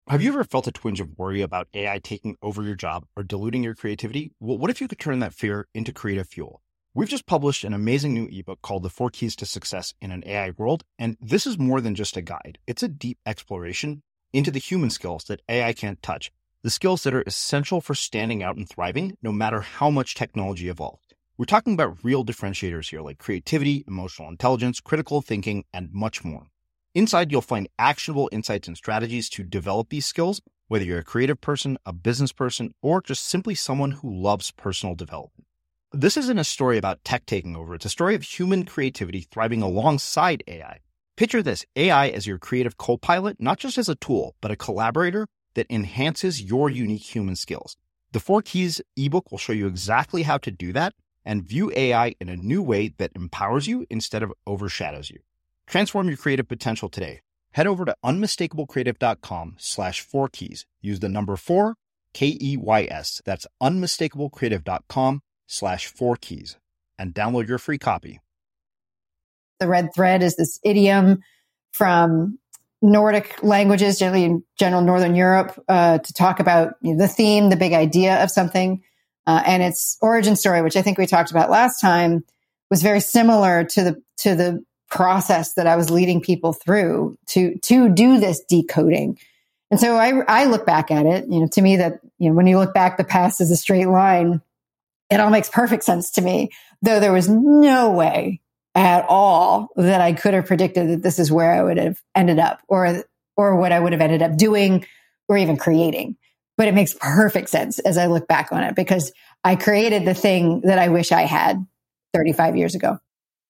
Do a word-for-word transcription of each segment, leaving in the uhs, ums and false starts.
Have you ever felt a twinge of worry about A I taking over your job or diluting your creativity? Well, what if you could turn that fear into creative fuel? We've just published an amazing new ebook called The Four Keys to Success in an A I World, and this is more than just a guide. It's a deep exploration into the human skills that A I can't touch, the skills that are essential for standing out and thriving, no matter how much technology evolves. We're talking about real differentiators here, like creativity, emotional intelligence, critical thinking, and much more. Inside, you'll find actionable insights and strategies to develop these skills, whether you're a creative person, a business person, or just simply someone who loves personal development. This isn't a story about tech taking over. It's a story of human creativity thriving alongside A I. Picture this, A I as your creative co-pilot, not just as a tool, but a collaborator that enhances your unique human skills. The Four Keys ebook will show you exactly how to do that and view A I in a new way that empowers you instead of overshadows you. Transform your creative potential today. Head over to unmistakablecreative.com slash four keys. Use the number four, K E Y S. That's unmistakablecreative.com slash four keys and download your free copy. The red thread is this idiom from Nordic languages, generally in general Northern Europe, uh, to talk about you know, the theme, the big idea of something. Uh, and its origin story, which I think we talked about last time, was very similar to the to the process that I was leading people through to to do this decoding. And so I I look back at it, you know, to me that, you know, when you look back, the past is a straight line. It all makes perfect sense to me, though there was no way at all that I could have predicted that this is where I would have ended up or or what I would have ended up doing or even creating. But it makes perfect sense as I look back on it because I created the thing that I wish I had thirty-five years ago.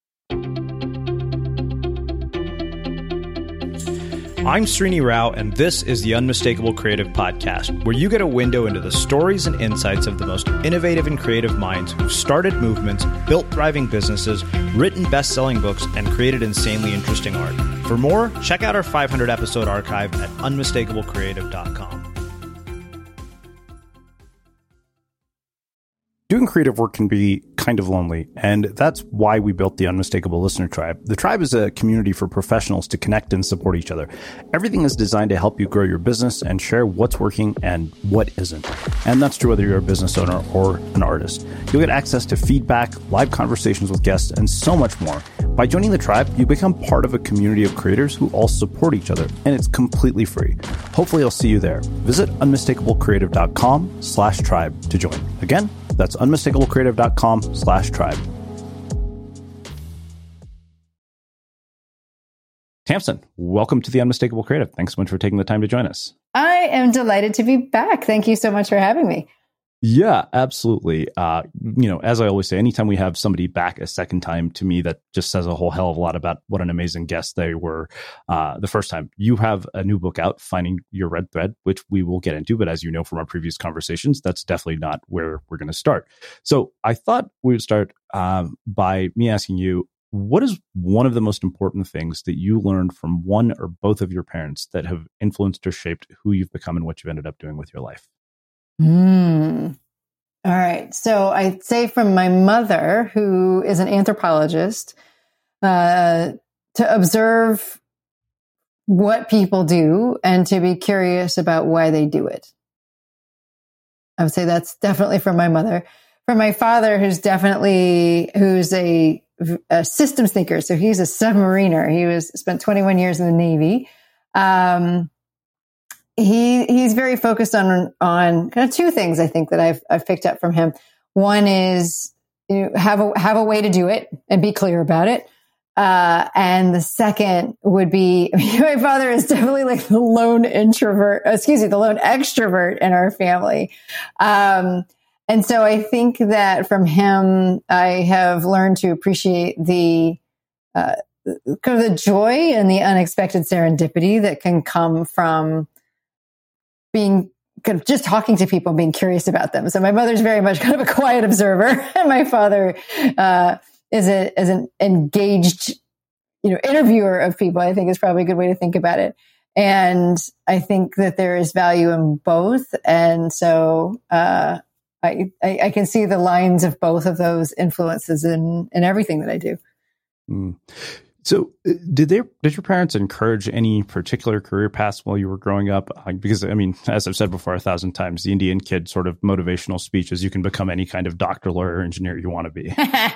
I'm Srini Rao, and this is the Unmistakable Creative Podcast, where you get a window into the stories and insights of the most innovative and creative minds who've started movements, built thriving businesses, written best-selling books, and created insanely interesting art. For more, check out our five hundred episode archive at unmistakable creative dot com. Doing creative work can be kind of lonely, and that's why we built the Unmistakable Listener Tribe. The tribe is a community for professionals to connect and support each other. Everything is designed to help you grow your business and share what's working and what isn't. And that's true whether you're a business owner or an artist. You'll get access to feedback, live conversations with guests, and so much more. By joining the tribe, you become part of a community of creators who all support each other, and it's completely free. Hopefully I'll see you there. Visit unmistakablecreative.com slash tribe to join. Again, that's unmistakablecreative.com slash tribe. Tamsen, welcome to the Unmistakable Creative. Thanks so much for taking the time to join us. I am delighted to be back. Thank you so much for having me. Yeah, absolutely. Uh, you know, as I always say, anytime we have somebody back a second time, to me, that just says a whole hell of a lot about what an amazing guest they were uh, the first time. You have a new book out, Finding Your Red Thread, which we will get into. But as you know from our previous conversations, that's definitely not where we're going to start. So I thought we would start um, by me asking you, what is one of the most important things that you learned from one or both of your parents that have influenced or shaped who you've become and what you've ended up doing with your life? Hmm. All right. So I'd say from my mother, who is an anthropologist, uh, to observe what people do and to be curious about why they do it. I would say that's definitely from my mother. From my father, who's definitely, who's a, a systems thinker. So he's a submariner. He was spent twenty-one years in the Navy. Um, He he's very focused on on kind of two things I think that I've I've picked up from him. One is you know, have a have a way to do it and be clear about it. Uh, and the second would be my father is definitely like the lone introvert, excuse me, the lone extrovert in our family. Um, and so I think that from him, I have learned to appreciate the uh, kind of the joy and the unexpected serendipity that can come from being kind of just talking to people and being curious about them. So my mother's very much kind of a quiet observer, and my father uh, is a is an engaged, you know, interviewer of people. I think is probably a good way to think about it. And I think that there is value in both. And so uh, I, I I can see the lines of both of those influences in in everything that I do. Mm. So did they, did your parents encourage any particular career paths while you were growing up? Uh, because, I mean, as I've said before a thousand times, the Indian kid sort of motivational speech is you can become any kind of doctor, lawyer, engineer you want to be.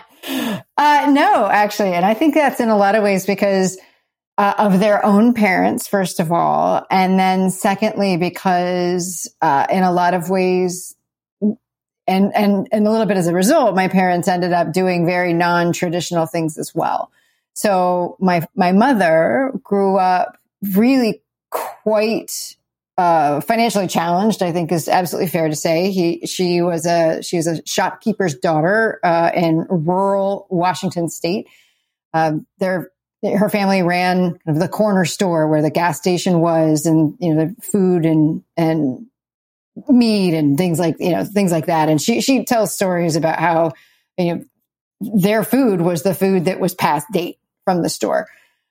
uh, no, actually. And I think that's in a lot of ways because uh, of their own parents, first of all. And then secondly, because uh, in a lot of ways, and, and, and a little bit as a result, my parents ended up doing very non-traditional things as well. So my, my mother grew up really quite, uh, financially challenged, I think is absolutely fair to say. He, she was a, she was a shopkeeper's daughter, uh, in rural Washington state. Um, their, her family ran kind of the corner store where the gas station was and, you know, the food and, and meat and things like, you know, things like that. And she, she tells stories about how, you know, their food was the food that was past date from the store.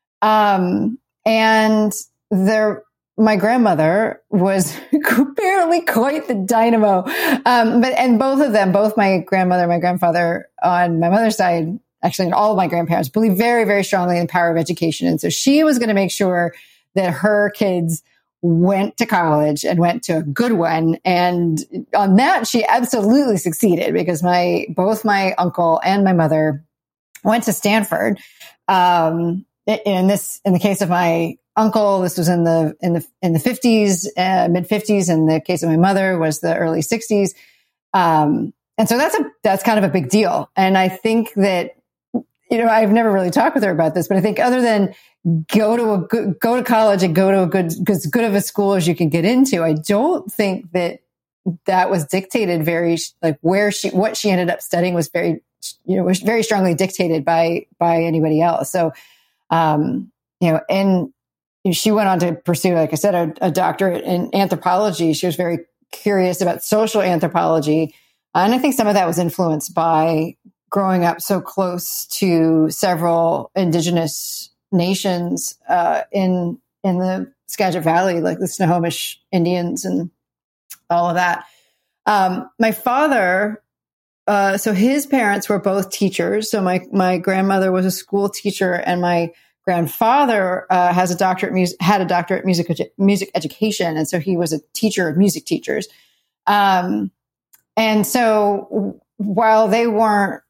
Um, and their, my grandmother was apparently quite the dynamo. Um, but, and both of them, both my grandmother and my grandfather on my mother's side, actually, and all of my grandparents believe very, very strongly in the power of education. And so she was going to make sure that her kids went to college and went to a good one. And on that, she absolutely succeeded because my, both my uncle and my mother went to Stanford. Um, in this, in the case of my uncle, this was in the, in the, in the fifties, uh, mid fifties. In the case of my mother was the early sixties. Um, and so that's a, that's kind of a big deal. And I think that, you know, I've never really talked with her about this, but I think other than go to a good, go to college and go to a good, as good of a school as you can get into, I don't think that that was dictated very, like where she, what she ended up studying was very, you know, was very strongly dictated by, by anybody else. So, um, you know, and she went on to pursue, like I said, a, a doctorate in anthropology. She was very curious about social anthropology. And I think some of that was influenced by growing up so close to several indigenous nations, uh, in, in the Skagit Valley, like the Snohomish Indians and all of that. Um, my father, uh, so his parents were both teachers. So my, my grandmother was a school teacher and my grandfather, uh, has a doctorate, mus- had a doctorate in music, music education. And so he was a teacher of music teachers. Um, and so while they weren't,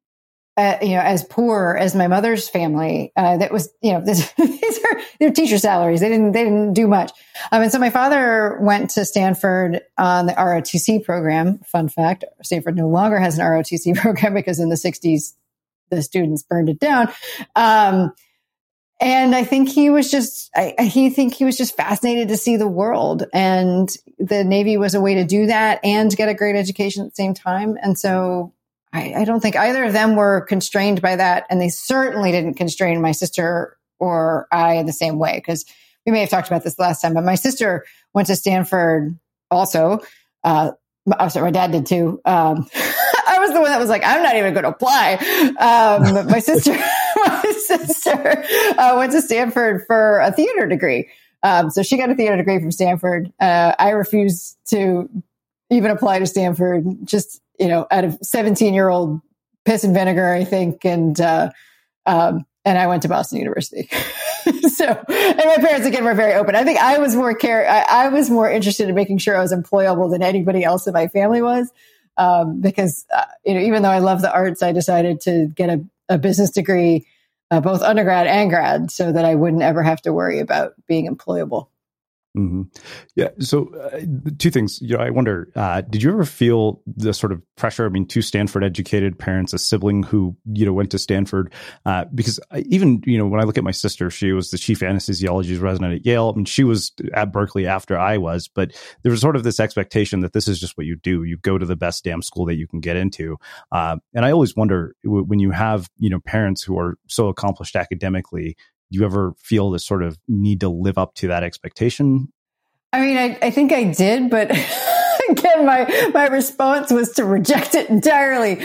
Uh, you know, as poor as my mother's family, uh, that was, you know, this, these are their teacher salaries. They didn't, they didn't do much. Um, and so my father went to Stanford on the R O T C program. Fun fact, Stanford no longer has an R O T C program because in the sixties, the students burned it down. Um, and I think he was just, I, I he think he was just fascinated to see the world, and the Navy was a way to do that and get a great education at the same time. And so I, I don't think either of them were constrained by that. And they certainly didn't constrain my sister or I in the same way, because we may have talked about this last time, but my sister went to Stanford also. Uh, I'm sorry, my dad did too. Um, I was the one that was like, I'm not even going to apply. Um, but my sister, my sister uh, went to Stanford for a theater degree. Um, so she got a theater degree from Stanford. Uh, I refused to even apply to Stanford, just, you know, out of seventeen year old piss and vinegar, I think. And, uh, um, and I went to Boston University. So, and my parents again were very open. I think I was more care. I, I was more interested in making sure I was employable than anybody else in my family was. Um, because, uh, you know, even though I love the arts, I decided to get a, a business degree, uh, both undergrad and grad, so that I wouldn't ever have to worry about being employable. Mm-hmm. Yeah. So uh, two things, you know, I wonder, uh, did you ever feel the sort of pressure? I mean, two Stanford educated parents, a sibling who, you know, went to Stanford, uh, because I, even, you know, when I look at my sister, she was the chief anesthesiologist resident at Yale. I mean, she was at Berkeley after I was, but there was sort of this expectation that this is just what you do. You go to the best damn school that you can get into. Uh, and I always wonder w- when you have, you know, parents who are so accomplished academically, do you ever feel this sort of need to live up to that expectation? I mean, I, I think I did, but again, my, my response was to reject it entirely.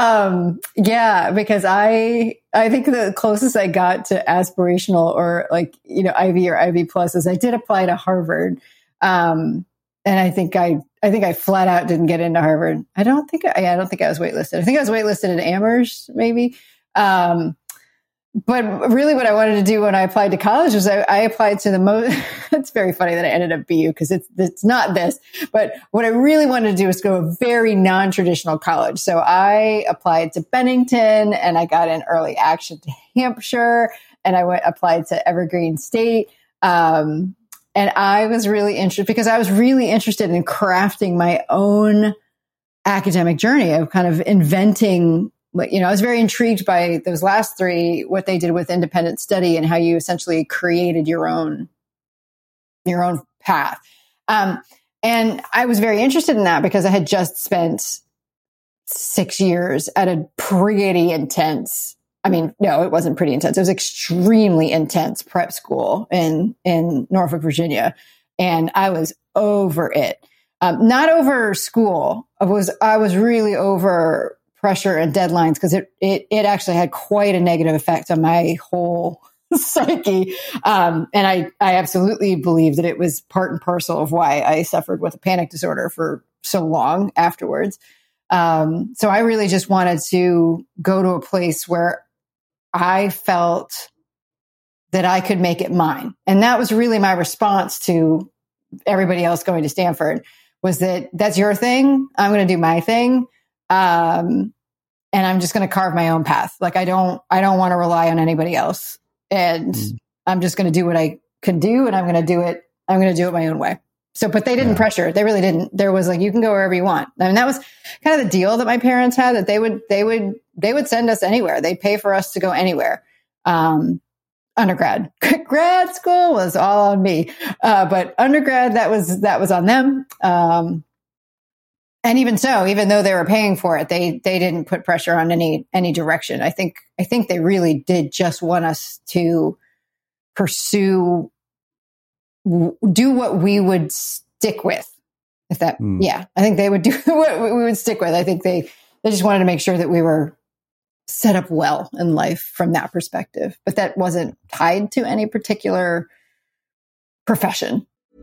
Um, yeah, because I, I think the closest I got to aspirational or like, you know, Ivy or Ivy plus is I did apply to Harvard. Um, and I think I, I think I flat out didn't get into Harvard. I don't think I, I don't think I was waitlisted. I think I was waitlisted at Amherst, maybe. Um, but really what I wanted to do when I applied to college was I, I applied to the most, it's very funny that I ended up B U because it's, it's not this, but what I really wanted to do was go to a very non-traditional college. So I applied to Bennington and I got an early action to Hampshire and I went, applied to Evergreen State. Um, and I was really interested because I was really interested in crafting my own academic journey of kind of inventing. You know, I was very intrigued by those last three, what they did with independent study and how you essentially created your own, your own path. Um, and I was very interested in that because I had just spent six years at a pretty intense, I mean, no, it wasn't pretty intense. It was extremely intense prep school in, in Norfolk, Virginia. And I was over it. Um, not over school. I was, I was really over pressure and deadlines because it, it, it actually had quite a negative effect on my whole psyche. Um, and I, I absolutely believe that it was part and parcel of why I suffered with a panic disorder for so long afterwards. Um, so I really just wanted to go to a place where I felt that I could make it mine. And that was really my response to everybody else going to Stanford was that that's your thing. I'm going to do my thing. Um, and I'm just going to carve my own path. Like I don't, I don't want to rely on anybody else. And mm. I'm just going to do what I can do. And I'm going to do it. I'm going to do it my own way. So, but they didn't yeah. pressure. They really didn't. There was like, you can go wherever you want. I mean, that was kind of the deal that my parents had, that they would, they would, they would send us anywhere. They'd pay for us to go anywhere. Um, undergrad, grad school was all on me. Uh, but undergrad, that was, that was on them. Um, And even so, even though they were paying for it, they they didn't put pressure on any any direction. I think I think they really did just want us to pursue, do what we would stick with. If that, mm. yeah, I think they would do what we would stick with. I think they they just wanted to make sure that we were set up well in life from that perspective. But that wasn't tied to any particular profession.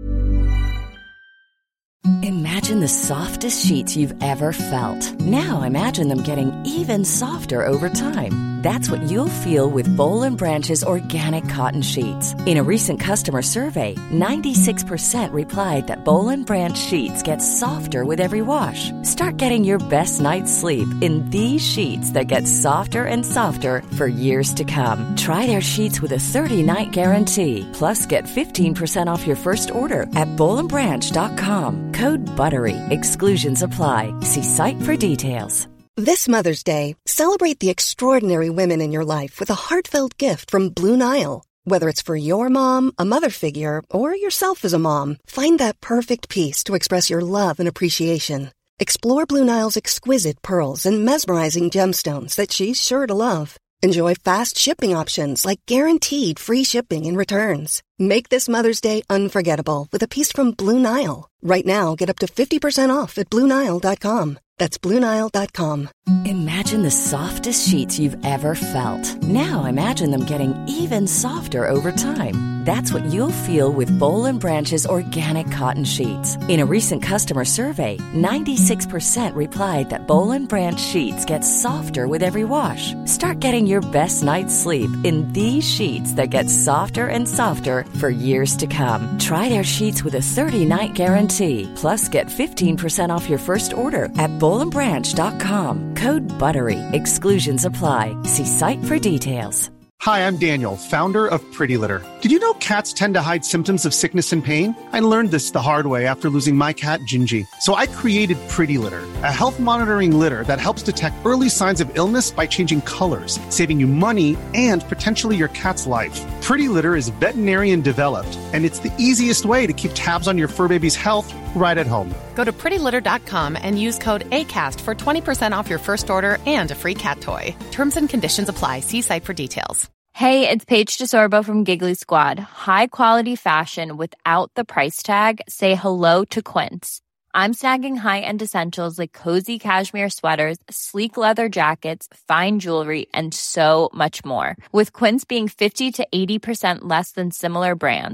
Imagine the softest sheets you've ever felt. Now imagine them getting even softer over time. That's what you'll feel with Boll and Branch's organic cotton sheets. In a recent customer survey, ninety-six percent replied that Boll and Branch sheets get softer with every wash. Start getting your best night's sleep in these sheets that get softer and softer for years to come. Try their sheets with a thirty-night guarantee. Plus, get fifteen percent off your first order at boll and branch dot com. Code BUTTERY. Exclusions apply. See site for details. This Mother's Day, celebrate the extraordinary women in your life with a heartfelt gift from Blue Nile. Whether it's for your mom, a mother figure, or yourself as a mom, find that perfect piece to express your love and appreciation. Explore Blue Nile's exquisite pearls and mesmerizing gemstones that she's sure to love. Enjoy fast shipping options like guaranteed free shipping and returns. Make this Mother's Day unforgettable with a piece from Blue Nile. Right now, get up to fifty percent off at blue nile dot com. That's blue nile dot com. Imagine the softest sheets you've ever felt. Now imagine them getting even softer over time. That's what you'll feel with Boll and Branch's organic cotton sheets. In a recent customer survey, ninety-six percent replied that Boll and Branch sheets get softer with every wash. Start getting your best night's sleep in these sheets that get softer and softer for years to come. Try their sheets with a thirty-night guarantee. Plus, get fifteen percent off your first order at boll and branch dot com. Code BUTTERY. Exclusions apply. See site for details. Hi, I'm Daniel, founder of Pretty Litter. Did you know cats tend to hide symptoms of sickness and pain? I learned this the hard way after losing my cat, Gingy. So I created Pretty Litter, a health monitoring litter that helps detect early signs of illness by changing colors, saving you money and potentially your cat's life. Pretty Litter is veterinarian developed, and it's the easiest way to keep tabs on your fur baby's health right at home. Go to pretty litter dot com and use code ACAST for twenty percent off your first order and a free cat toy. Terms and conditions apply. See site for details. Hey, it's Paige DeSorbo from Giggly Squad. High quality fashion without the price tag. Say hello to Quince. I'm snagging high-end essentials like cozy cashmere sweaters, sleek leather jackets, fine jewelry, and so much more. With Quince being fifty to eighty percent less than similar brands.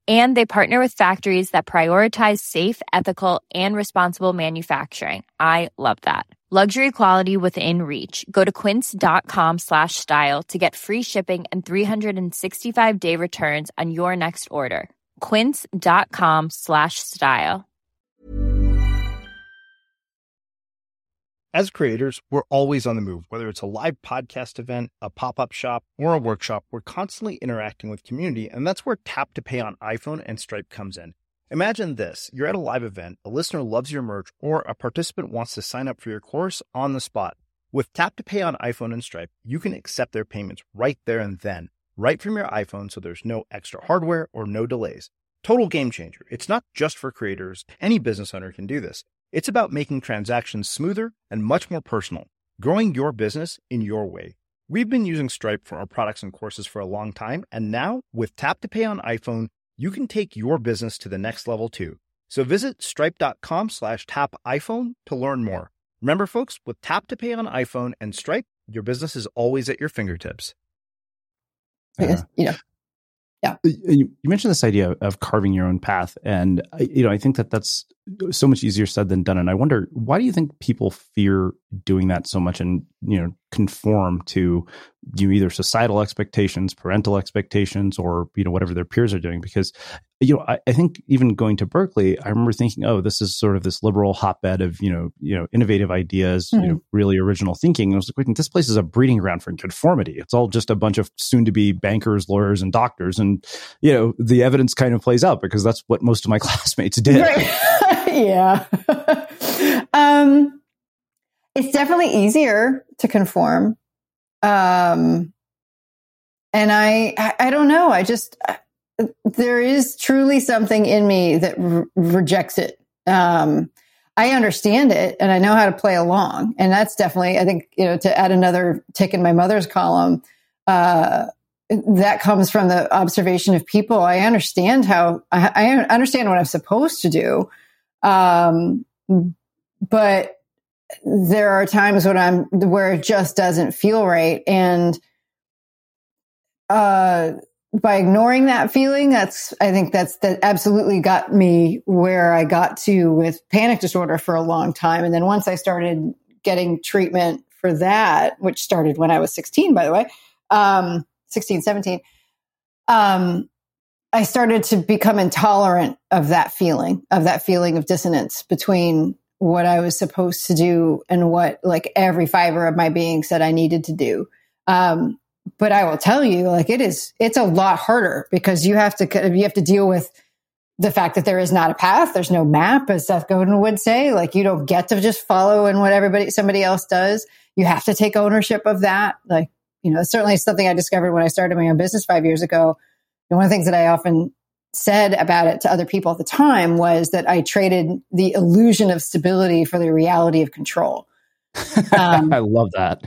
And they partner with factories that prioritize safe, ethical, and responsible manufacturing. I love that. Luxury quality within reach. Go to quince.com slash style to get free shipping and three sixty-five day returns on your next order. Quince.com slash style. As creators, we're always on the move. Whether it's a live podcast event, a pop-up shop, or a workshop, we're constantly interacting with community, and that's where Tap to Pay on iPhone and Stripe comes in. Imagine this. You're at a live event, a listener loves your merch, or a participant wants to sign up for your course on the spot. With Tap to Pay on iPhone and Stripe, you can accept their payments right there and then, right from your iPhone, so there's no extra hardware or no delays. Total game changer. It's not just for creators. Any business owner can do this. It's about making transactions smoother and much more personal, growing your business in your way. We've been using Stripe for our products and courses for a long time, and now with Tap to Pay on iPhone, you can take your business to the next level too. So visit stripe.com slash tap iPhone to learn more. Remember, folks, with Tap to Pay on iPhone and Stripe, your business is always at your fingertips. Uh, you know, yeah. You, you mentioned this idea of carving your own path, and you know, I think that that's so much easier said than done. And I wonder, why do you think people fear doing that so much, and you know, conform to you know, either societal expectations, parental expectations, or you know, whatever their peers are doing? Because you know, I, I think even going to Berkeley, I remember thinking, oh, this is sort of this liberal hotbed of you know, you know, innovative ideas, mm-hmm. you know, really original thinking. And I was like, wait, this place is a breeding ground for conformity. It's all just a bunch of soon-to-be bankers, lawyers, and doctors, and you know, the evidence kind of plays out because that's what most of my classmates did. Right. Yeah. um, it's definitely easier to conform. Um, and I, I, I don't know. I just, I, there is truly something in me that re- rejects it. Um, I understand it and I know how to play along. And that's definitely, I think, you know, to add another tick in my mother's column, uh, that comes from the observation of people. I understand how, I, I understand what I'm supposed to do. Um, but there are times when I'm, where it just doesn't feel right. And, uh, by ignoring that feeling, that's, I think that's, that absolutely got me where I got to with panic disorder for a long time. And then once I started getting treatment for that, which started when I was sixteen, by the way, um, sixteen, seventeen, um, I started to become intolerant of that feeling, of that feeling of dissonance between what I was supposed to do and what like every fiber of my being said I needed to do. Um, but I will tell you, like it is, it's a lot harder because you have to, you have to deal with the fact that there is not a path. There's no map, as Seth Godin would say. Like you don't get to just follow in what everybody, somebody else does. You have to take ownership of that. Like, you know, certainly something I discovered when I started my own business five years ago. And one of the things that I often said about it to other people at the time was that I traded the illusion of stability for the reality of control. Um, I love that.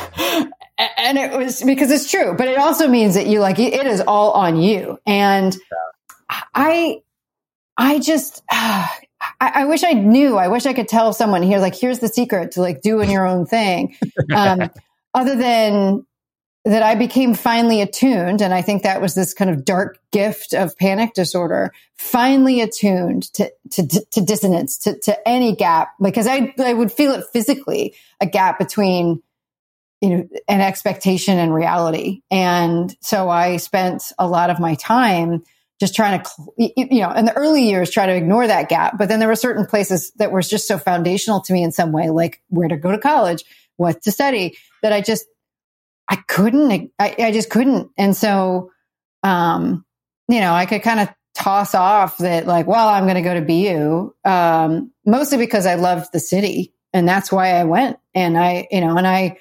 And it was because it's true, but it also means that you like, it is all on you. And I, I just, uh, I, I wish I knew, I wish I could tell someone here, like, here's the secret to like doing your own thing. Um, other than that I became finely attuned. And I think that was this kind of dark gift of panic disorder, finely attuned to, to, to dissonance, to, to any gap, because I, I would feel it physically, a gap between, you know, an expectation and reality. And so I spent a lot of my time just trying to, you know, in the early years, try to ignore that gap. But then there were certain places that were just so foundational to me in some way, like where to go to college, what to study, that I just, I couldn't, I, I just couldn't. And so, um, you know, I could kind of toss off that like, well, I'm going to go to B U, um, mostly because I loved the city and that's why I went. And I, you know, and I,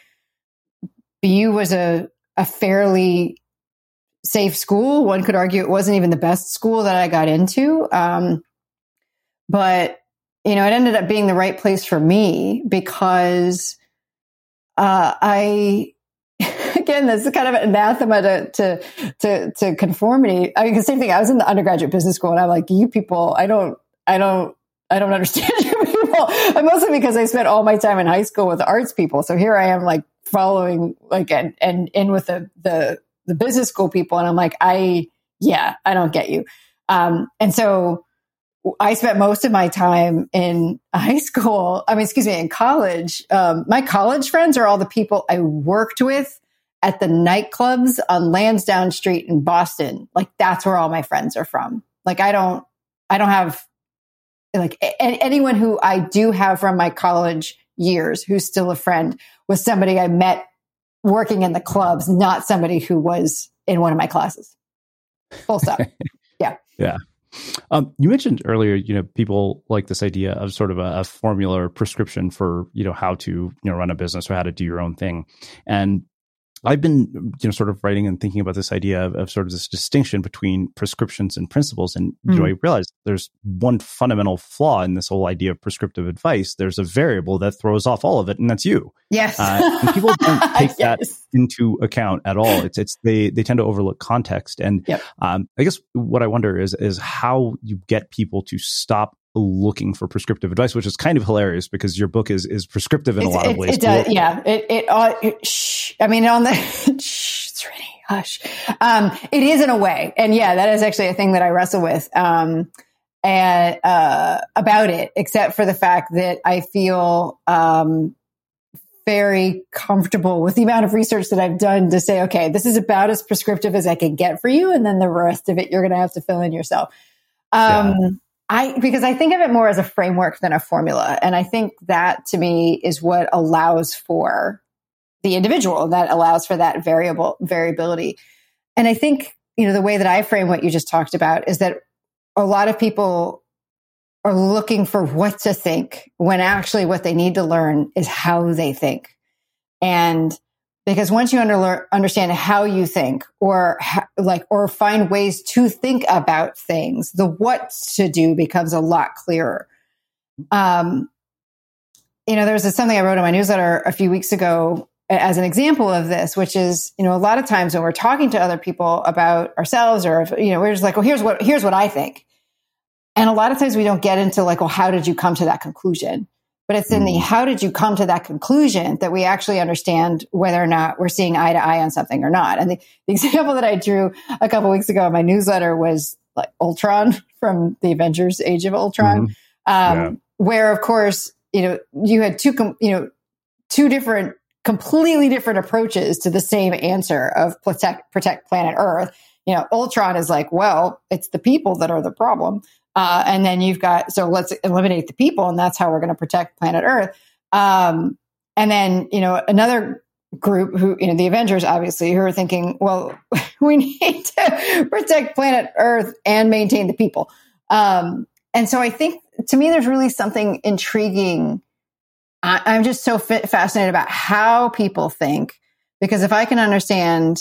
B U was a, a fairly safe school. One could argue it wasn't even the best school that I got into. Um, but, you know, it ended up being the right place for me because uh, I, again, this is kind of an anathema to, to, to, to conformity. I mean, the same thing. I was in the undergraduate business school and I'm like, you people, I don't, I don't, I don't understand you people. And mostly because I spent all my time in high school with the arts people. So here I am like following like, and, and in with the, the, the business school people. And I'm like, I, yeah, I don't get you. Um, and so I spent most of my time in high school, I mean, excuse me, in college. Um, my college friends are all the people I worked with at the nightclubs on Lansdowne Street in Boston. Like, that's where all my friends are from. Like, I don't, I don't have, like, a- anyone who I do have from my college years who's still a friend was somebody I met working in the clubs, not somebody who was in one of my classes. Full stop. Yeah. Yeah. Um, you mentioned earlier, you know, people like this idea of sort of a, a formula or prescription for, you know, how to, you know, run a business or how to do your own thing. And I've been, you know, sort of writing and thinking about this idea of, of sort of this distinction between prescriptions and principles. And mm. you know, I realized there's one fundamental flaw in this whole idea of prescriptive advice. There's a variable that throws off all of it, and that's you. Yes. Uh, and people don't take yes. that into account at all. It's it's they they tend to overlook context. And yep. um, I guess what I wonder is is how you get people to stop looking for prescriptive advice, which is kind of hilarious because your book is is prescriptive in it's, a lot it, of ways. It does, yeah. It it, uh, it shh. I mean, on the shh, it's really hush. Um, it is in a way, and yeah, that is actually a thing that I wrestle with um, and uh, about it. Except for the fact that I feel um, very comfortable with the amount of research that I've done to say, okay, this is about as prescriptive as I can get for you, and then the rest of it you're going to have to fill in yourself. Um, yeah. I, because I think of it more as a framework than a formula. And I think that to me is what allows for the individual, that allows for that variable variability. And I think, you know, the way that I frame what you just talked about is that a lot of people are looking for what to think when actually what they need to learn is how they think. And because once you under, understand how you think, or ha, like, or find ways to think about things, the what to do becomes a lot clearer. Um, you know, there's something I wrote in my newsletter a few weeks ago as an example of this, which is, you know, a lot of times when we're talking to other people about ourselves, or, if, you know, we're just like, well, here's what, here's what I think. And a lot of times we don't get into like, well, how did you come to that conclusion? But it's in the how did you come to that conclusion that we actually understand whether or not we're seeing eye to eye on something or not. And the, the example that I drew a couple of weeks ago in my newsletter was like Ultron from the Avengers Age of Ultron, mm-hmm. um, yeah. where, of course, you know, you had two, com- you know, two different, completely different approaches to the same answer of protect, protect planet Earth. You know, Ultron is like, well, it's the people that are the problem. Uh, and then you've got, so let's eliminate the people, and that's how we're going to protect planet Earth. Um, and then, you know, another group who, you know, the Avengers, obviously, who are thinking, well, we need to protect planet Earth and maintain the people. Um, and so I think, to me, there's really something intriguing. I, I'm just so f- fascinated about how people think, because if I can understand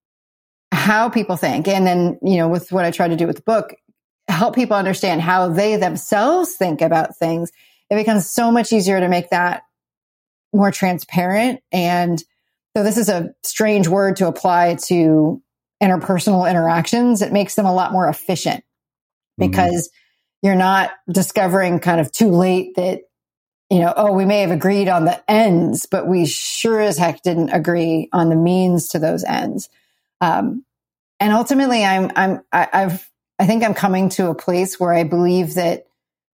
how people think, and then, you know, with what I try to do with the book, help people understand how they themselves think about things, it becomes so much easier to make that more transparent. And so this is a strange word to apply to interpersonal interactions. It makes them a lot more efficient because mm-hmm. you're not discovering kind of too late that, you know, oh, we may have agreed on the ends, but we sure as heck didn't agree on the means to those ends. Um, and ultimately, I'm, I'm, I, I've, I think I'm coming to a place where I believe that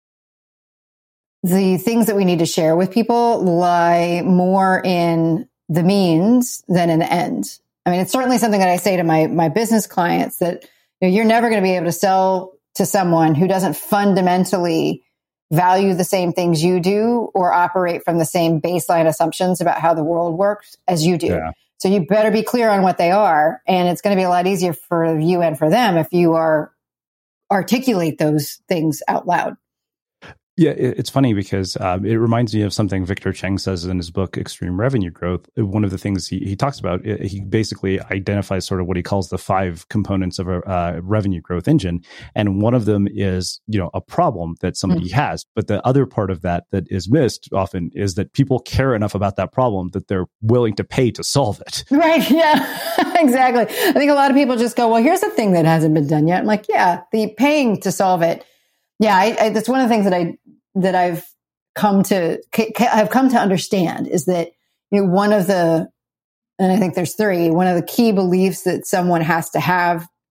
the things that we need to share with people lie more in the means than in the end. I mean, it's certainly something that I say to my, my business clients, that, you know, you're never going to be able to sell to someone who doesn't fundamentally value the same things you do or operate from the same baseline assumptions about how the world works as you do. Yeah. So you better be clear on what they are. And it's going to be a lot easier for you and for them if you are articulate those things out loud. Yeah, it's funny because um, it reminds me of something Victor Cheng says in his book, Extreme Revenue Growth. One of the things he, he talks about, he basically identifies sort of what he calls the five components of a uh, revenue growth engine. And one of them is, you know, a problem that somebody mm. has. But the other part of that that is missed often is that people care enough about that problem that they're willing to pay to solve it. Right. Yeah, exactly. I think a lot of people just go, well, here's the thing that hasn't been done yet. I'm like, yeah, the paying to solve it. Yeah, I, I, that's one of the things that I that I've come to have come to understand is that, you know, one of the, and I think there's three, one of the key beliefs that someone has to have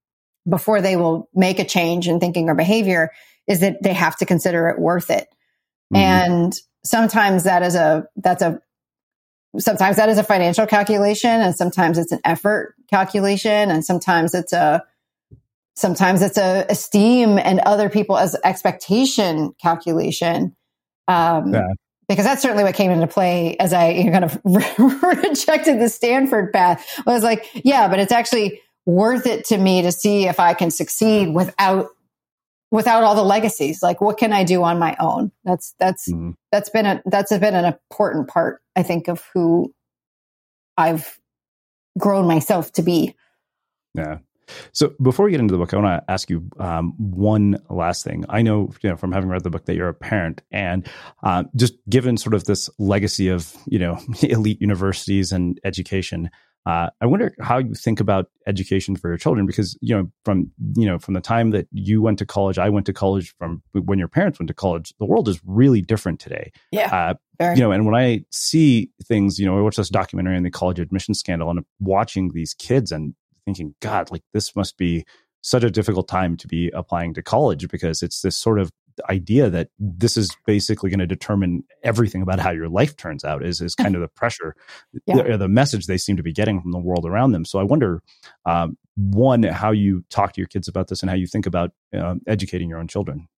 before they will make a change in thinking or behavior is that they have to consider it worth it. Mm-hmm. And sometimes that is a, that's a, sometimes that is a financial calculation, and sometimes it's an effort calculation, and sometimes it's a, sometimes it's a esteem and other people as expectation calculation. Um, yeah. Because that's certainly what came into play as I you know, kind of rejected the Stanford path. I was like, yeah, but it's actually worth it to me to see if I can succeed without without all the legacies. Like, what can I do on my own? That's that's mm-hmm. that's been a that's been an important part, I think, of who I've grown myself to be. Yeah. So before we get into the book, I want to ask you um, one last thing. I know, you know, from having read the book that you're a parent, and uh, just given sort of this legacy of, you know, elite universities and education, uh, I wonder how you think about education for your children, because, you know, from, you know, from the time that you went to college, I went to college, from when your parents went to college, the world is really different today. Yeah. Uh, you know, and when I see things, you know, I watched this documentary on the college admission scandal, and I'm watching these kids and thinking, God, like this must be such a difficult time to be applying to college, because it's this sort of idea that this is basically going to determine everything about how your life turns out, is is kind of the pressure, yeah. the, the message they seem to be getting from the world around them. So I wonder, um, one, how you talk to your kids about this and how you think about um, educating your own children.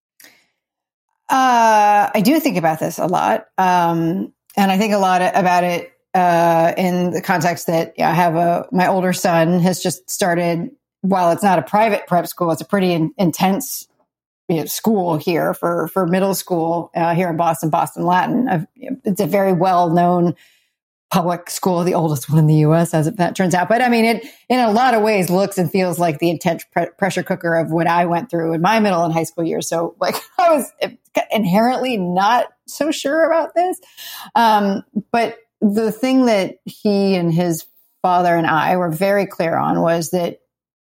Uh, I do think about this a lot. Um, and I think a lot about it Uh, in the context that yeah, I have a, my older son has just started, while it's not a private prep school, it's a pretty in, intense you know, school here for, for middle school uh, here in Boston, Boston Latin. I've, it's a very well-known public school, the oldest one in the U S, as it that turns out. But I mean, it in a lot of ways looks and feels like the intense pre- pressure cooker of what I went through in my middle and high school years. So like I was inherently not so sure about this. Um, but the thing that he and his father and I were very clear on was that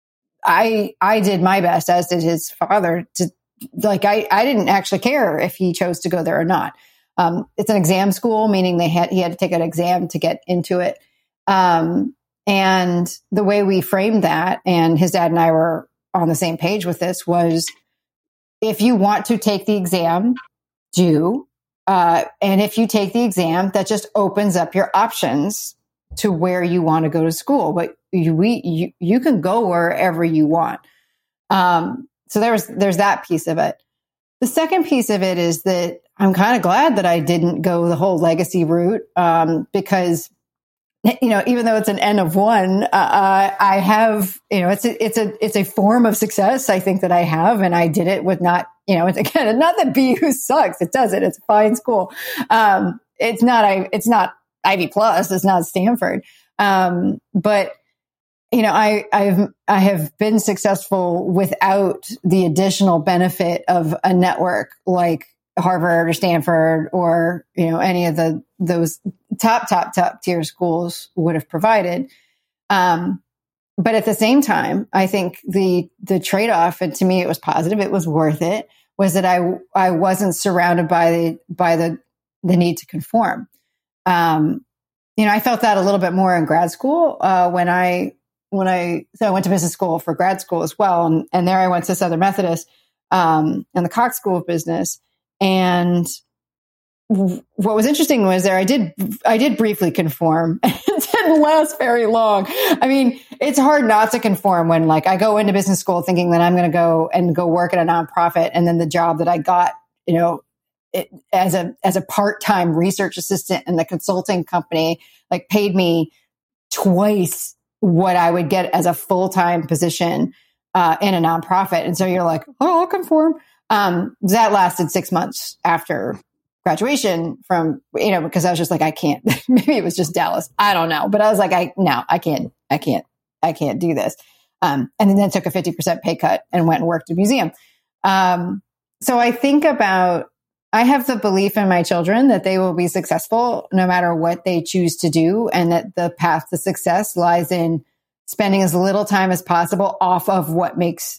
I I did my best, as did his father, to like I, I didn't actually care if he chose to go there or not. Um, it's an exam school, meaning they had he had to take an exam to get into it. Um, and the way we framed that, and his dad and I were on the same page with this, was if you want to take the exam, do. Uh, and if you take the exam, that just opens up your options to where you want to go to school. But you, we, you, you can go wherever you want. Um, so there's, there's that piece of it. The second piece of it is that I'm kind of glad that I didn't go the whole legacy route, um, because, you know, even though it's an N of one, uh, I have, you know, it's a, it's a, it's a form of success, I think, that I have, and I did it with not, you know, it's again, not that B U sucks. It does it. It's a fine school. Um, it's not, I, it's not Ivy Plus. It's not Stanford. Um, but, you know, I, I've, I have been successful without the additional benefit of a network like Harvard or Stanford or, you know, any of the, those top, top, top tier schools would have provided. Um, but at the same time, I think the, the trade-off, and to me, it was positive, it was worth it, was that I, I wasn't surrounded by the, by the, the need to conform. Um, you know, I felt that a little bit more in grad school, uh, when I, when I, so I went to business school for grad school as well. And, and there I went to Southern Methodist, um, and the Cox School of Business. And what was interesting was there, I did, I did briefly conform. It didn't last very long. I mean, it's hard not to conform when, like, I go into business school thinking that I'm going to go and go work at a nonprofit. And then the job that I got, you know, it, as a, as a part-time research assistant in the consulting company, like paid me twice what I would get as a full-time position, uh, in a nonprofit. And so you're like, oh, I'll conform. Um, that lasted six months after graduation from, you know, because I was just like, I can't, maybe it was just Dallas. I don't know. But I was like, I, no, I can't, I can't, I can't do this. Um, and then took a fifty percent pay cut and went and worked at a museum. Um, so I think about, I have the belief in my children that they will be successful no matter what they choose to do. And that the path to success lies in spending as little time as possible off of what makes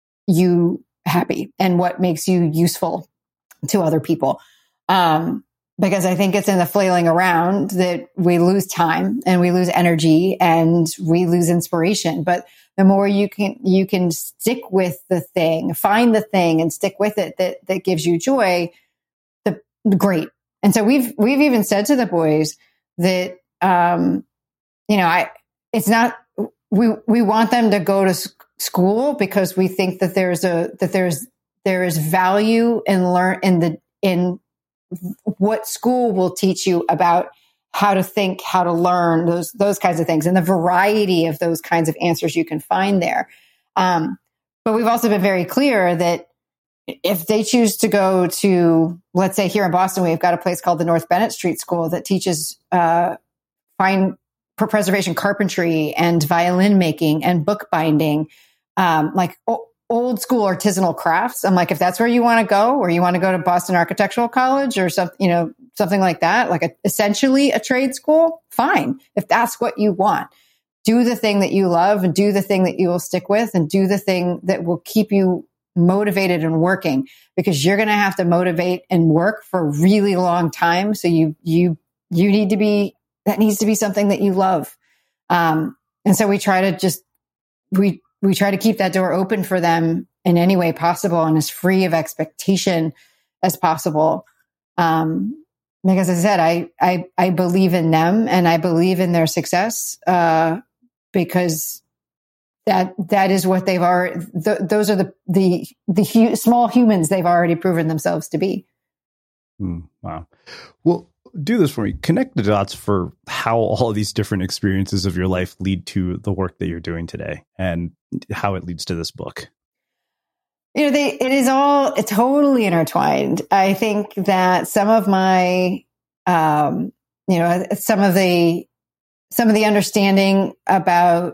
you happy and what makes you useful to other people. Um, because I think it's in the flailing around that we lose time and we lose energy and we lose inspiration. But the more you can, you can stick with the thing, find the thing and stick with it that, that gives you joy, the, the great. And so we've, we've even said to the boys that, um, you know, I, it's not, we, we want them to go to s- school because we think that there's a, that there's, there is value in learn in the, in what school will teach you about how to think, how to learn, those those kinds of things, and the variety of those kinds of answers you can find there. Um, but we've also been very clear that if they choose to go to, let's say here in Boston, we've got a place called the North Bennett Street School that teaches uh, fine preservation carpentry and violin making and bookbinding, um, like o- old school artisanal crafts. I'm like, if that's where you want to go, or you want to go to Boston Architectural College or something, you know, something like that, like a, essentially a trade school, fine. If that's what you want, do the thing that you love and do the thing that you will stick with and do the thing that will keep you motivated and working, because you're going to have to motivate and work for a really long time. So you, you, you need to be, that needs to be something that you love. Um, and so we try to just, we, we try to keep that door open for them in any way possible and as free of expectation as possible. Um, because as I said, I, I, I believe in them and I believe in their success, uh, because that, that is what they've already, th- those are the, the, the hu- small humans they've already proven themselves to be. Mm, wow. Well, do this for me. Connect the dots for how all of these different experiences of your life lead to the work that you're doing today and how it leads to this book. You know, they, it is all totally intertwined. I think that some of my, um, you know, some of the, some of the understanding about,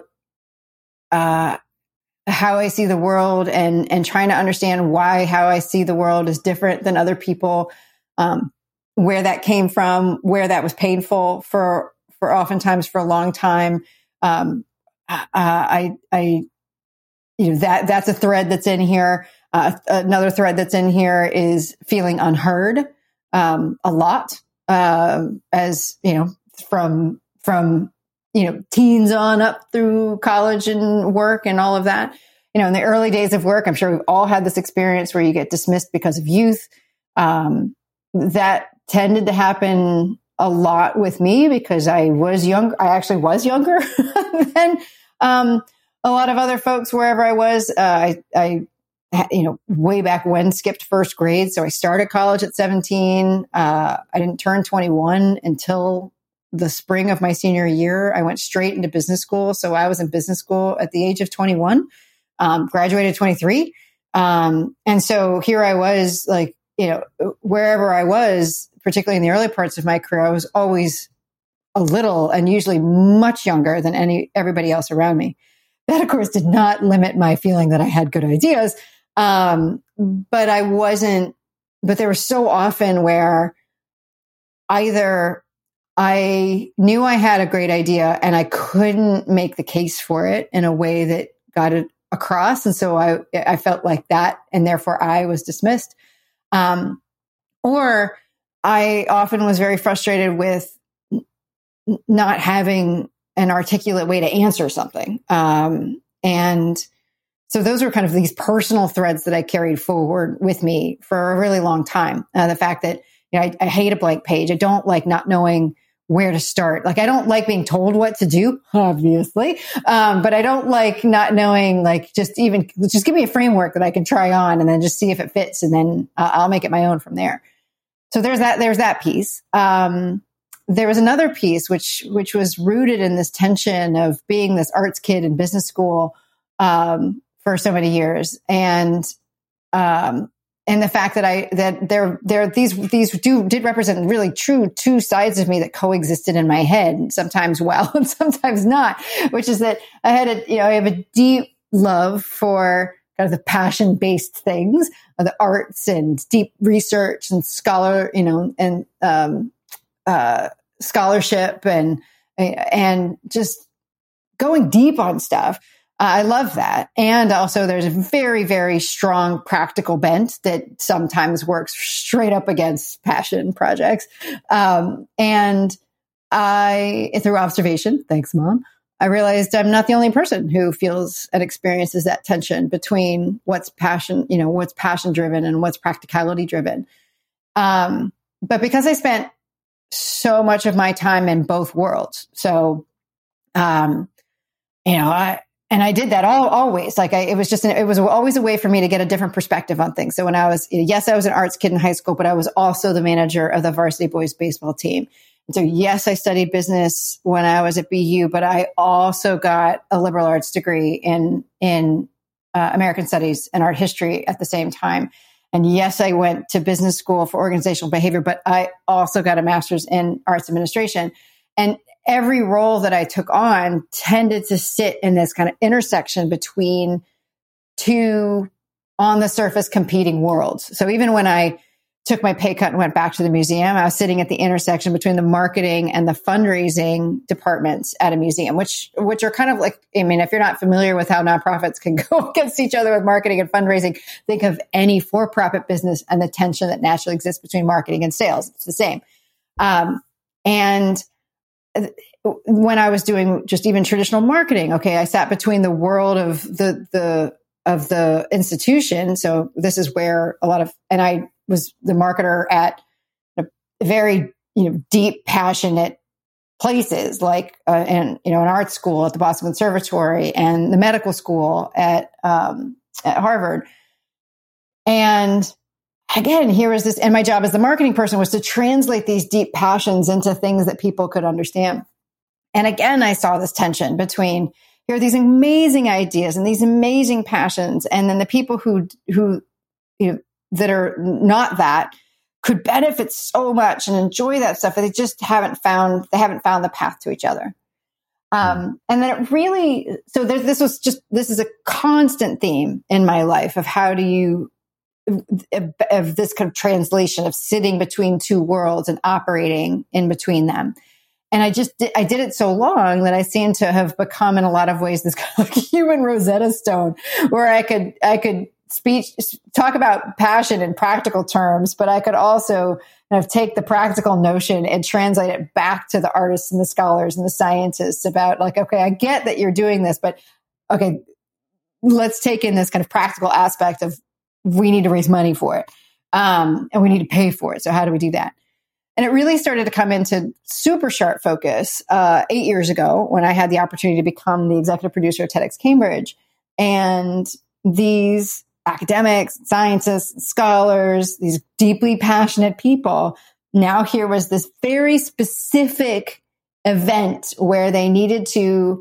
uh, how I see the world and, and trying to understand why, how I see the world is different than other people, um, where that came from, where that was painful for, for oftentimes for a long time. Um, uh, I, I, you know, that, that's a thread that's in here. Uh, another thread that's in here is feeling unheard, um, a lot, um, as, you know, from, from, you know, teens on up through college and work and all of that. You know, in the early days of work, I'm sure we've all had this experience where you get dismissed because of youth. Um, that tended to happen a lot with me because I was young. I actually was younger than um, a lot of other folks wherever I was. Uh, I, I, you know, way back when skipped first grade. So I started college at seventeen. Uh, I didn't turn twenty-one until the spring of my senior year. I went straight into business school. So I was in business school at the age of twenty-one, um, graduated at twenty-three. Um, and so here I was, like, you know, wherever I was, particularly in the early parts of my career, I was always a little and usually much younger than any everybody else around me. That, of course, did not limit my feeling that I had good ideas. Um, but I wasn't, but there was so often where either I knew I had a great idea and I couldn't make the case for it in a way that got it across. And so I, I felt like that, and therefore I was dismissed. Um, or I often was very frustrated with n- not having an articulate way to answer something. Um, and so those were kind of these personal threads that I carried forward with me for a really long time. Uh, the fact that, you know, I, I hate a blank page. I don't like not knowing where to start. Like, I don't like being told what to do, obviously. Um, but I don't like not knowing, like, just even, just give me a framework that I can try on and then just see if it fits. And then uh, I'll make it my own from there. So there's that, there's that piece. Um, there was another piece, which, which was rooted in this tension of being this arts kid in business school, um, for so many years. And, um, And the fact that I, that there, there, these, these do, did represent really true two sides of me that coexisted in my head, sometimes well and sometimes not, which is that I had a, you know, I have a deep love for kind of the passion based things, the arts and deep research and scholar, you know, and, um, uh, scholarship and, and just going deep on stuff. I love that. And also there's a very, very strong practical bent that sometimes works straight up against passion projects. Um, and I, through observation, thanks, Mom, I realized I'm not the only person who feels and experiences that tension between what's passion, you know, what's passion driven and what's practicality driven. Um, but because I spent so much of my time in both worlds, so, um, you know, I, And I did that all always. Like I, it was just, an, it was always a way for me to get a different perspective on things. So when I was, yes, I was an arts kid in high school, but I was also the manager of the varsity boys baseball team. And so yes, I studied business when I was at B U, but I also got a liberal arts degree in, in uh, American studies and art history at the same time. And yes, I went to business school for organizational behavior, but I also got a master's in arts administration. And every role that I took on tended to sit in this kind of intersection between two on the surface competing worlds. So even when I took my pay cut and went back to the museum, I was sitting at the intersection between the marketing and the fundraising departments at a museum, which, which are kind of like, I mean, if you're not familiar with how nonprofits can go against each other with marketing and fundraising, think of any for-profit business and the tension that naturally exists between marketing and sales. It's the same. Um, and when I was doing just even traditional marketing, okay, I sat between the world of the, the, of the institution. So this is where a lot of, and I was the marketer at a very, you know, deep, passionate places like, uh, and, you know, an art school at the Boston Conservatory and the medical school at, um, at Harvard. And again, here was this, and my job as the marketing person was to translate these deep passions into things that people could understand. And again, I saw this tension between here are these amazing ideas and these amazing passions, and then the people who who you know that are not that could benefit so much and enjoy that stuff, but they just haven't found they haven't found the path to each other. Um, and then it really, so there, this was just this is a constant theme in my life of how do you of this kind of translation of sitting between two worlds and operating in between them. And I just did, I did it so long that I seem to have become in a lot of ways this kind of like human Rosetta Stone where I could, I could speech, talk about passion in practical terms, but I could also kind of take the practical notion and translate it back to the artists and the scholars and the scientists about like, okay, I get that you're doing this, but okay, let's take in this kind of practical aspect of we need to raise money for it. Um, and we need to pay for it. So how do we do that? And it really started to come into super sharp focus uh, eight years ago when I had the opportunity to become the executive producer of TEDx Cambridge. And these academics, scientists, scholars, these deeply passionate people, now here was this very specific event where they needed to,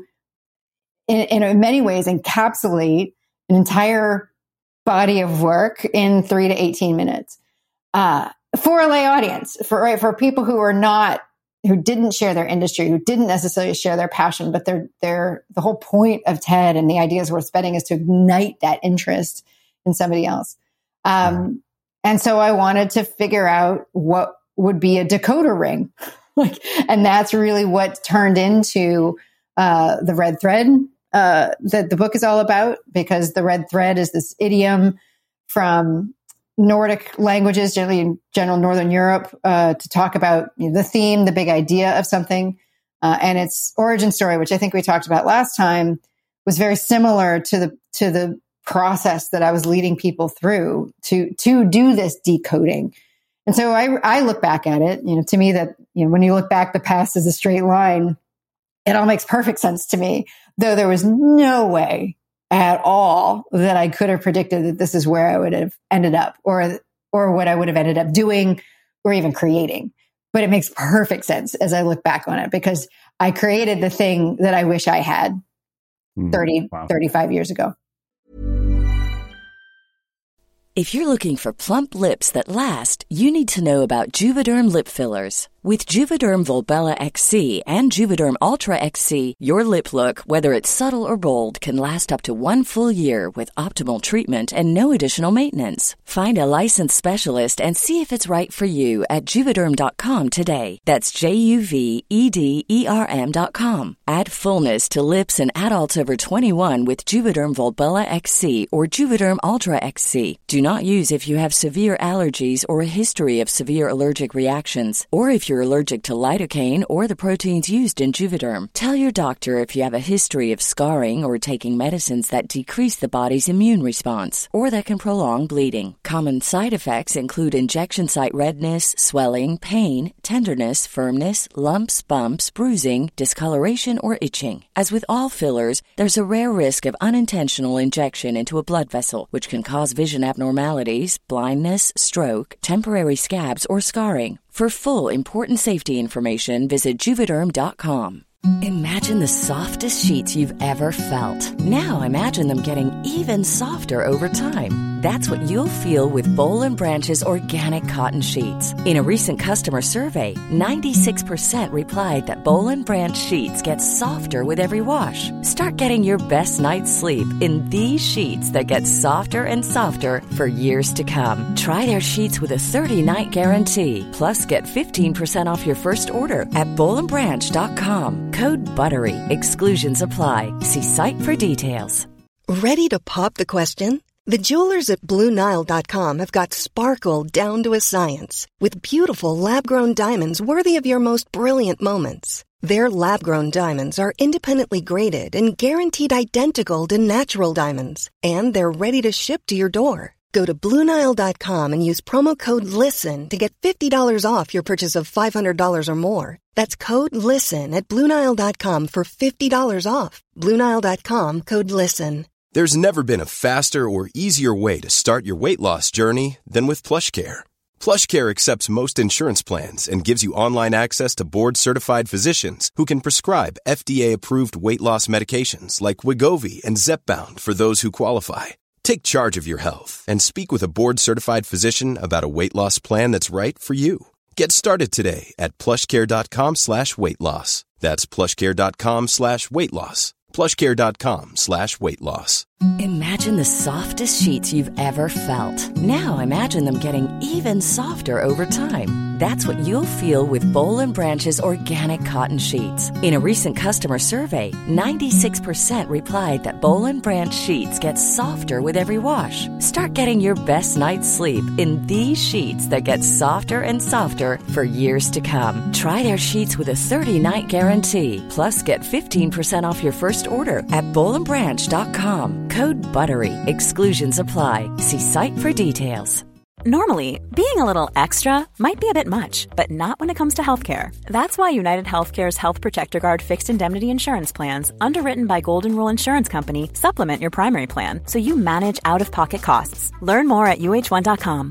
in, in many ways, encapsulate an entire body of work in three to eighteen minutes. Uh, for a lay audience, for right, for people who are not, who didn't share their industry, who didn't necessarily share their passion, but they're, they're, the whole point of TED and the ideas worth spending is to ignite that interest in somebody else. Um, and so I wanted to figure out what would be a decoder ring. like, and that's really what turned into, uh, the red thread, uh, that the book is all about, because the red thread is this idiom from Nordic languages, generally in general Northern Europe, uh, to talk about you know, the theme, the big idea of something. Uh, and its origin story, which I think we talked about last time, was very similar to the to the process that I was leading people through to to do this decoding. And so I I look back at it, you know, to me that you know when you look back, the past is a straight line. It all makes perfect sense to me, though there was no way at all that I could have predicted that this is where I would have ended up or, or what I would have ended up doing or even creating. But it makes perfect sense as I look back on it because I created the thing that I wish I had thirty, wow. thirty-five years ago. If you're looking for plump lips that last, you need to know about Juvederm lip fillers. With Juvederm Volbella X C and Juvederm Ultra X C, your lip look, whether it's subtle or bold, can last up to one full year with optimal treatment and no additional maintenance. Find a licensed specialist and see if it's right for you at Juvederm dot com today. That's J U V E D E R M dot com. Add fullness to lips in adults over twenty-one with Juvederm Volbella X C or Juvederm Ultra X C. Do not use if you have severe allergies or a history of severe allergic reactions, or if you're allergic to lidocaine or the proteins used in Juvederm. Tell your doctor if you have a history of scarring or taking medicines that decrease the body's immune response or that can prolong bleeding. Common side effects include injection site redness, swelling, pain, tenderness, firmness, lumps, bumps, bruising, discoloration, or itching. As with all fillers, there's a rare risk of unintentional injection into a blood vessel, which can cause vision abnormalities, blindness, stroke, temporary scabs, or scarring. For full, important safety information, visit Juvederm dot com. Imagine the softest sheets you've ever felt. Now imagine them getting even softer over time. That's what you'll feel with Boll and Branch's organic cotton sheets. In a recent customer survey, ninety-six percent replied that Boll and Branch sheets get softer with every wash. Start getting your best night's sleep in these sheets that get softer and softer for years to come. Try their sheets with a thirty-night guarantee. Plus, get fifteen percent off your first order at Boll and Branch dot com. Code BUTTERY. Exclusions apply. See site for details. Ready to pop the question? The jewelers at Blue Nile dot com have got sparkle down to a science with beautiful lab-grown diamonds worthy of your most brilliant moments. Their lab-grown diamonds are independently graded and guaranteed identical to natural diamonds, and they're ready to ship to your door. Go to Blue Nile dot com and use promo code LISTEN to get fifty dollars off your purchase of five hundred dollars or more. That's code LISTEN at Blue Nile dot com for fifty dollars off. Blue Nile dot com, code LISTEN. There's never been a faster or easier way to start your weight loss journey than with PlushCare. PlushCare accepts most insurance plans and gives you online access to board-certified physicians who can prescribe F D A-approved weight loss medications like Wegovy and Zepbound for those who qualify. Take charge of your health and speak with a board-certified physician about a weight loss plan that's right for you. Get started today at plushcare.com slash weight loss. That's plushcare.com slash weight loss. plushcare.com slash weight loss. Imagine the softest sheets you've ever felt. Now imagine them getting even softer over time. That's what you'll feel with Boll and Branch's organic cotton sheets. In a recent customer survey, ninety-six percent replied that Boll and Branch sheets get softer with every wash. Start getting your best night's sleep in these sheets that get softer and softer for years to come. Try their sheets with a thirty-night guarantee. Plus, get fifteen percent off your first order at Boll and Branch dot com. Code BUTTERY. Exclusions apply. See site for details. Normally, being a little extra might be a bit much, but not when it comes to healthcare. That's why United Healthcare's Health Protector Guard fixed indemnity insurance plans, underwritten by Golden Rule Insurance Company, supplement your primary plan so you manage out-of-pocket costs. Learn more at U H one dot com.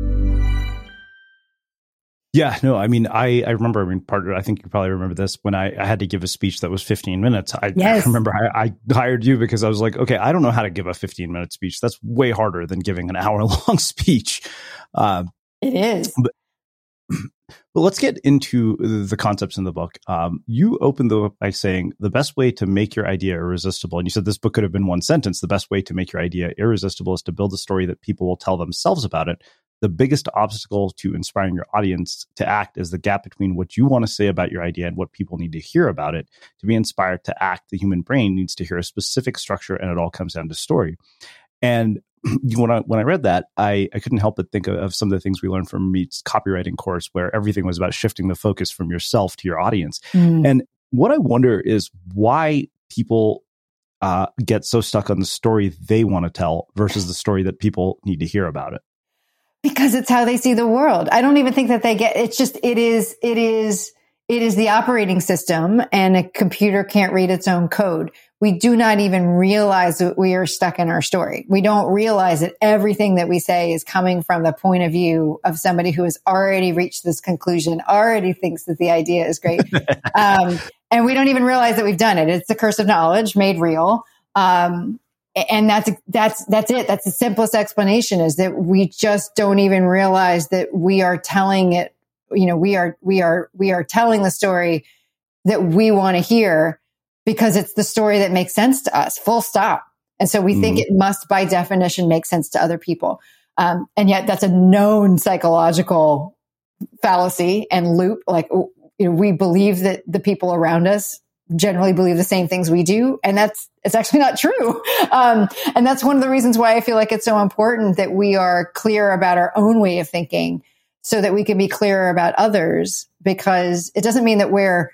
Yeah, no, I mean, I, I remember, I mean, part of, I think you probably remember this when I, I had to give a speech that was fifteen minutes. I, yes. I remember I, I hired you because I was like, okay, I don't know how to give a fifteen minute speech. That's way harder than giving an hour long speech. Uh, it is. But, but let's get into the concepts in the book. Um, you opened the book by saying the best way to make your idea irresistible. And you said this book could have been one sentence. The best way to make your idea irresistible is to build a story that people will tell themselves about it. The biggest obstacle to inspiring your audience to act is the gap between what you want to say about your idea and what people need to hear about it. To be inspired to act, the human brain needs to hear a specific structure, and it all comes down to story. And when I when I read that, I, I couldn't help but think of, of some of the things we learned from Meet's copywriting course, where everything was about shifting the focus from yourself to your audience. Mm. And what I wonder is why people uh, get so stuck on the story they want to tell versus the story that people need to hear about it. Because it's how they see the world. I don't even think that they get, it's just, it is, it is, it is the operating system, and a computer can't read its own code. We do not even realize that we are stuck in our story. We don't realize that everything that we say is coming from the point of view of somebody who has already reached this conclusion, already thinks that the idea is great. um, and we don't even realize that we've done it. It's the curse of knowledge made real. Um, And that's, that's, that's it. That's the simplest explanation, is that we just don't even realize that we are telling it You know, we are, we are, we are telling the story that we want to hear because it's the story that makes sense to us, full stop. And so we mm-hmm. think it must by definition make sense to other people. Um, and yet that's a known psychological fallacy and loop. Like, you know, we believe that the people around us generally believe the same things we do. And that's, it's actually not true. Um, and that's one of the reasons why I feel like it's so important that we are clear about our own way of thinking so that we can be clearer about others, because it doesn't mean that we're,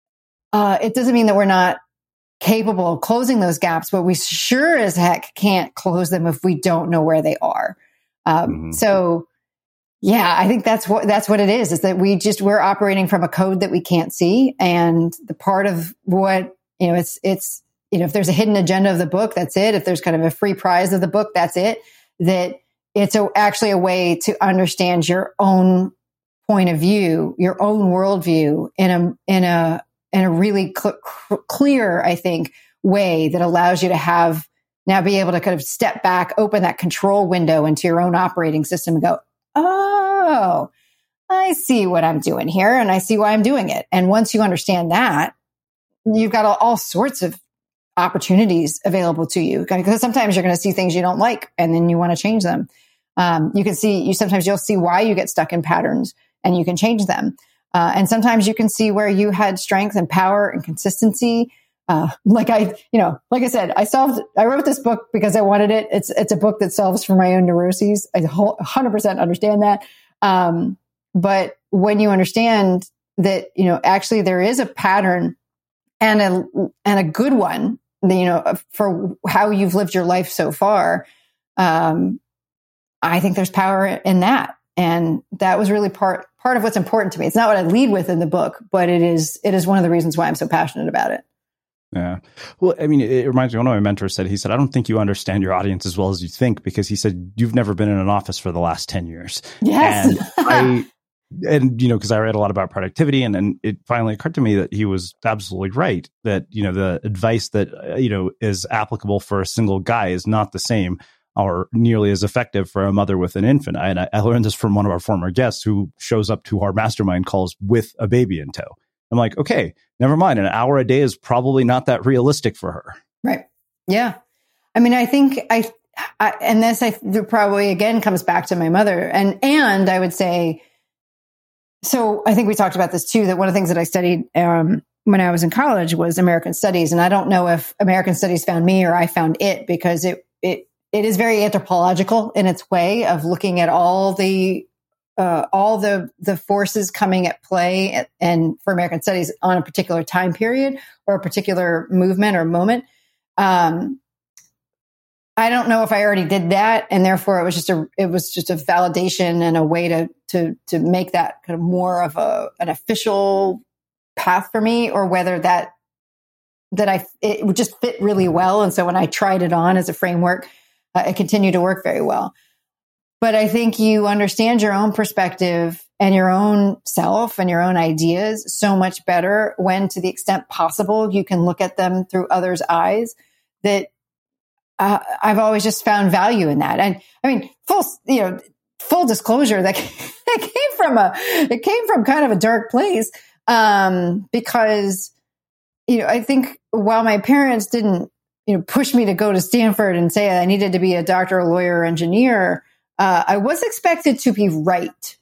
uh, it doesn't mean that we're not capable of closing those gaps, but we sure as heck can't close them if we don't know where they are. Um, mm-hmm. So yeah, I think that's what, that's what it is, is that we just, we're operating from a code that we can't see. And the part of what, you know, it's, it's, you know, if there's a hidden agenda of the book, that's it. If there's kind of a free prize of the book, that's it. That it's a, actually a way to understand your own point of view, your own worldview in a, in a, in a really cl- clear, I think, way that allows you to have now be able to kind of step back, open that control window into your own operating system and go, oh, I see what I'm doing here and I see why I'm doing it. And once you understand that, you've got all, all sorts of opportunities available to you, because sometimes you're going to see things you don't like and then you want to change them. Um, you can see, you sometimes you'll see why you get stuck in patterns and you can change them. Uh, and sometimes you can see where you had strength and power and consistency. Uh, like I, you know, like I said, I solved, I wrote this book because I wanted it. It's, it's a book that solves for my own neuroses. I one hundred percent understand that. Um, but when you understand that, you know, actually there is a pattern and a, and a good one, you know, for how you've lived your life so far, um, I think there's power in that. And that was really part, part of what's important to me. It's not what I lead with in the book, but it is, it is one of the reasons why I'm so passionate about it. Yeah. Well, I mean, it reminds me, one of my mentors said, he said, I don't think you understand your audience as well as you think, because he said, you've never been in an office for the last ten years. Yes. And I, and, you know, because I read a lot about productivity, and, and it finally occurred to me that he was absolutely right, that, you know, the advice that, uh, you know, is applicable for a single guy is not the same or nearly as effective for a mother with an infant. I, and I, I learned this from one of our former guests who shows up to our mastermind calls with a baby in tow. I'm like, okay, never mind. An hour a day is probably not that realistic for her. Right. Yeah. I mean, I think I, I and this I probably again comes back to my mother. And, and I would say, so I think we talked about this too, that one of the things that I studied um, when I was in college was American Studies. And I don't know if American Studies found me or I found it, because it, it, it is very anthropological in its way of looking at all the Uh, all the the forces coming at play at, and for American Studies on a particular time period or a particular movement or moment. Um, I don't know if I already did that, and therefore it was just a it was just a validation and a way to to to make that kind of more of a an official path for me, or whether that that I it would just fit really well. And so when I tried it on as a framework, uh, it continued to work very well. But I think you understand your own perspective and your own self and your own ideas so much better when, to the extent possible, you can look at them through others' eyes. That uh, I've always just found value in that. And I mean, full, you know, full disclosure, that, that came from a, it came from kind of a dark place. Um, because, you know, I think while my parents didn't, you know, push me to go to Stanford and say I needed to be a doctor, a lawyer, or engineer, Uh, I was expected to be right.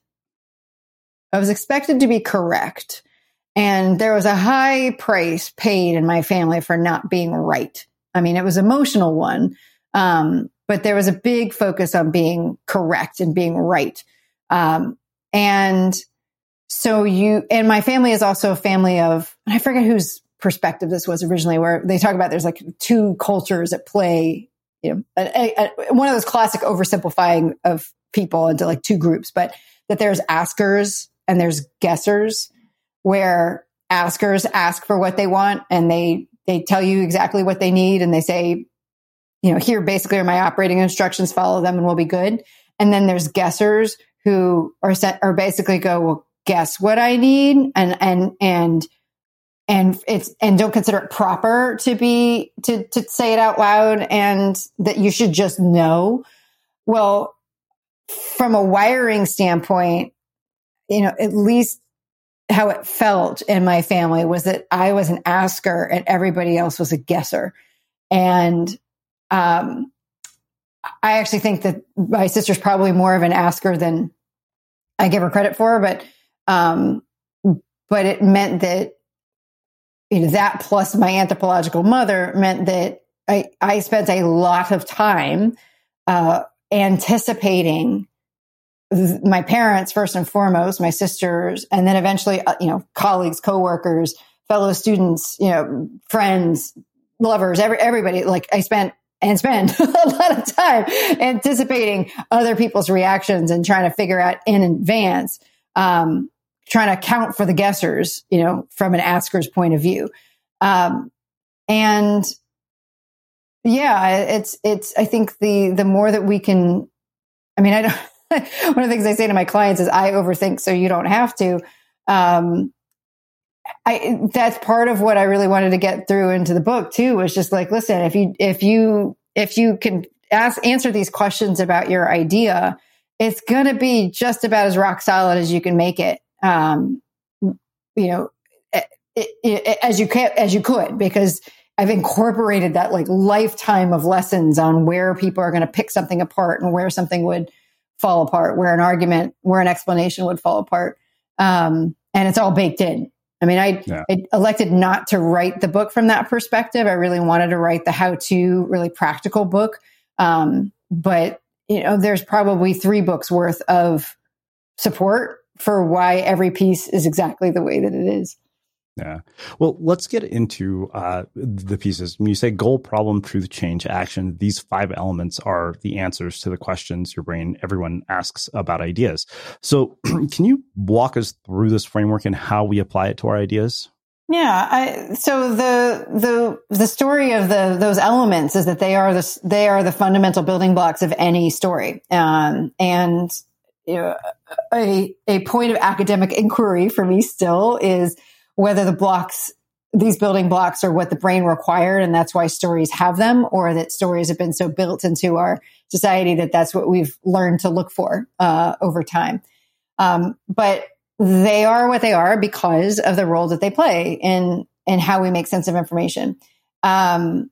I was expected to be correct. And there was a high price paid in my family for not being right. I mean, it was an emotional one, um, but there was a big focus on being correct and being right. Um, and so you, and my family is also a family of, and I forget whose perspective this was originally, where they talk about there's like two cultures at play. You know, a, a, one of those classic oversimplifying of people into like two groups, but that there's askers and there's guessers, where askers ask for what they want and they, they tell you exactly what they need. And they say, you know, here basically are my operating instructions, follow them and we'll be good. And then there's guessers who are sent, or basically go, well, guess what I need. And, and, and, And it's, and don't consider it proper to be, to, to say it out loud, and that you should just know. Well, from a wiring standpoint, you know, at least how it felt in my family was that I was an asker and everybody else was a guesser. And um, I actually think that my sister's probably more of an asker than I give her credit for, but um, but it meant that, you know, that plus my anthropological mother meant that I, I spent a lot of time uh, anticipating my parents, first and foremost, my sisters, and then eventually, uh, you know, colleagues, coworkers, fellow students, you know, friends, lovers, every, everybody. Like I spent and spend a lot of time anticipating other people's reactions and trying to figure out in advance, um, trying to account for the guessers, you know, from an asker's point of view. Um, and yeah, it's, it's, I think the, the more that we can, I mean, I don't, one of the things I say to my clients is I overthink so you don't have to. Um, I, that's part of what I really wanted to get through into the book too, was just like, listen, if you, if you, if you can ask, answer these questions about your idea, it's going to be just about as rock solid as you can make it. Um, you know, it, it, as you can, as you could, because I've incorporated that like lifetime of lessons on where people are going to pick something apart and where something would fall apart, where an argument, where an explanation would fall apart. Um, and it's all baked in. I mean, I, yeah. I elected not to write the book from that perspective. I really wanted to write the how-to, really practical book. Um, but, you know, there's probably three books worth of support for why every piece is exactly the way that it is. Yeah. Well, let's get into uh, the pieces. When you say goal, problem, truth, change, action, these five elements are the answers to the questions your brain, everyone asks about ideas. So can you walk us through this framework and how we apply it to our ideas? Yeah. I, so the, the, the story of the, those elements is that they are the, they are the fundamental building blocks of any story. Um, and, you know, a, a point of academic inquiry for me still is whether the blocks, these building blocks are what the brain required, and that's why stories have them, or that stories have been so built into our society that that's what we've learned to look for uh, over time. Um, but they are what they are because of the role that they play in, in how we make sense of information. Um,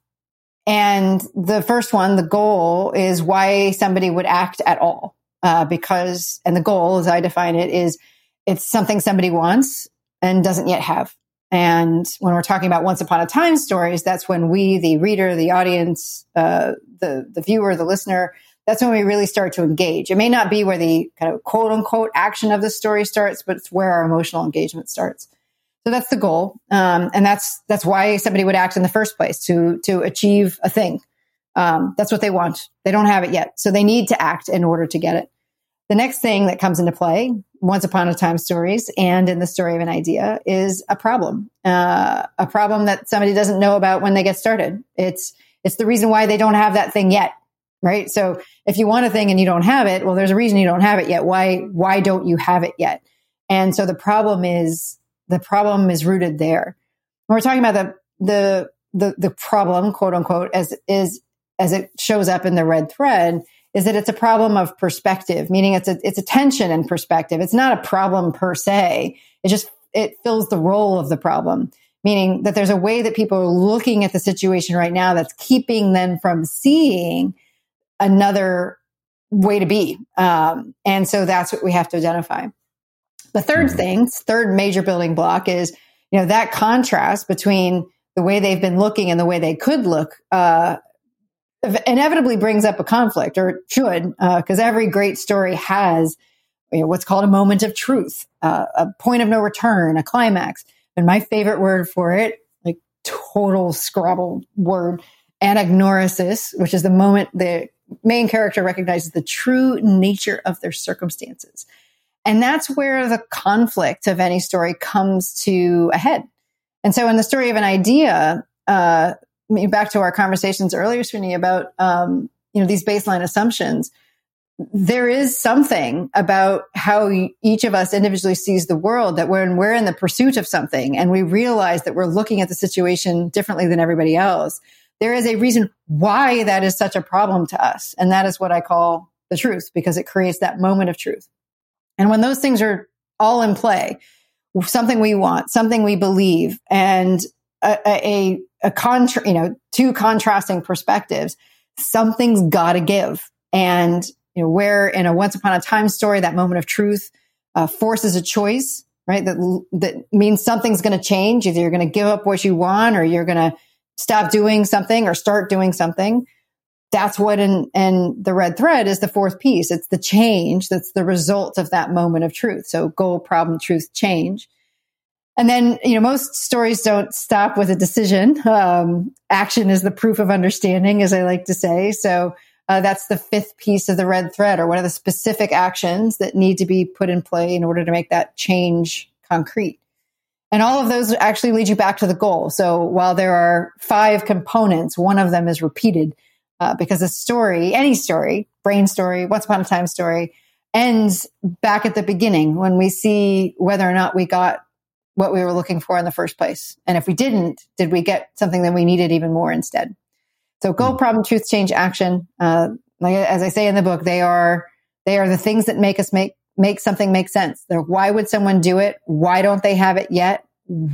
and the first one, the goal, is why somebody would act at all. Uh, because, and the goal, as I define it, is it's something somebody wants and doesn't yet have. And when we're talking about once upon a time stories, that's when we, the reader, the audience, uh, the, the viewer, the listener, that's when we really start to engage. It may not be where the kind of quote unquote action of the story starts, but it's where our emotional engagement starts. So that's the goal. Um, and that's, that's why somebody would act in the first place, to, to achieve a thing. Um, that's what they want. They don't have it yet. So they need to act in order to get it. The next thing that comes into play, once upon a time stories and in the story of an idea, is a problem, uh, a problem that somebody doesn't know about when they get started. It's, it's the reason why they don't have that thing yet, right? So if you want a thing and you don't have it, well, there's a reason you don't have it yet. Why, why don't you have it yet? And so the problem is, the problem is rooted there. When we're talking about the, the, the, the problem, quote unquote, as is, as it shows up in the red thread, is that it's a problem of perspective, meaning it's a, it's a tension in perspective. It's not a problem per se. It just, it fills the role of the problem, meaning that there's a way that people are looking at the situation right now that's keeping them from seeing another way to be. Um, and so that's what we have to identify. The third thing, third major building block is, you know, that contrast between the way they've been looking and the way they could look, uh, inevitably brings up a conflict, or should, because uh, every great story has, you know, what's called a moment of truth, uh, a point of no return, a climax. And my favorite word for it, like total Scrabble word, anagnorisis, which is the moment the main character recognizes the true nature of their circumstances. And that's where the conflict of any story comes to a head. And so in the story of an idea, uh, back to our conversations earlier, Srini, about, um, you know, these baseline assumptions, there is something about how each of us individually sees the world that when we're in the pursuit of something and we realize that we're looking at the situation differently than everybody else, there is a reason why that is such a problem to us. And that is what I call the truth, because it creates that moment of truth. And when those things are all in play. Something we want, something we believe, and a, a, a contra, you know, two contrasting perspectives. Something's got to give. And, you know, where in a once upon a time story, that moment of truth uh, forces a choice, right? That, that means something's going to change. Either you're going to give up what you want, or you're going to stop doing something or start doing something. That's what in, in the red thread is the fourth piece. It's the change that's the result of that moment of truth. So goal, problem, truth, change. And then, you know, most stories don't stop with a decision. Um, action is the proof of understanding, as I like to say. So uh, that's the fifth piece of the red thread, or what are the specific actions that need to be put in play in order to make that change concrete. And all of those actually lead you back to the goal. So while there are five components, one of them is repeated. Uh, because a story, any story, brain story, once upon a time story, ends back at the beginning when we see whether or not we got what we were looking for in the first place. And if we didn't, did we get something that we needed even more instead? So goal, problem, truth, change, action. Uh, like as I say in the book, they are they are the things that make us make make something make sense. They're, why would someone do it? Why don't they have it yet?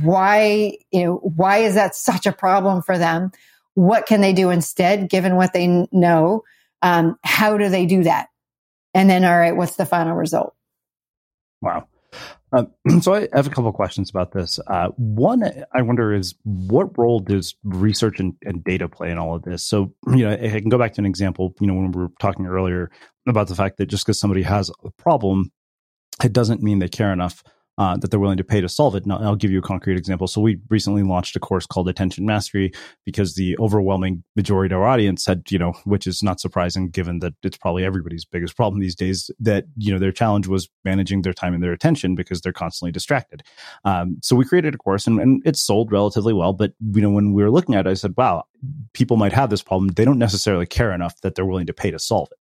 Why, you know, why is that such a problem for them? What can they do instead, given what they know? Um, how do they do that? And then, all right, what's the final result? Wow. Uh, so I have a couple of questions about this. Uh, one, I wonder is what role does research and, and data play in all of this? So, you know, I can go back to an example, you know, when we were talking earlier about the fact that just because somebody has a problem, it doesn't mean they care enough Uh, that they're willing to pay to solve it. And I'll, I'll give you a concrete example. So we recently launched a course called Attention Mastery because the overwhelming majority of our audience said, you know, which is not surprising given that it's probably everybody's biggest problem these days, that, you know, their challenge was managing their time and their attention because they're constantly distracted. Um, so we created a course and, and it's sold relatively well. But, you know, when we were looking at it, I said, wow, people might have this problem. They don't necessarily care enough that they're willing to pay to solve it.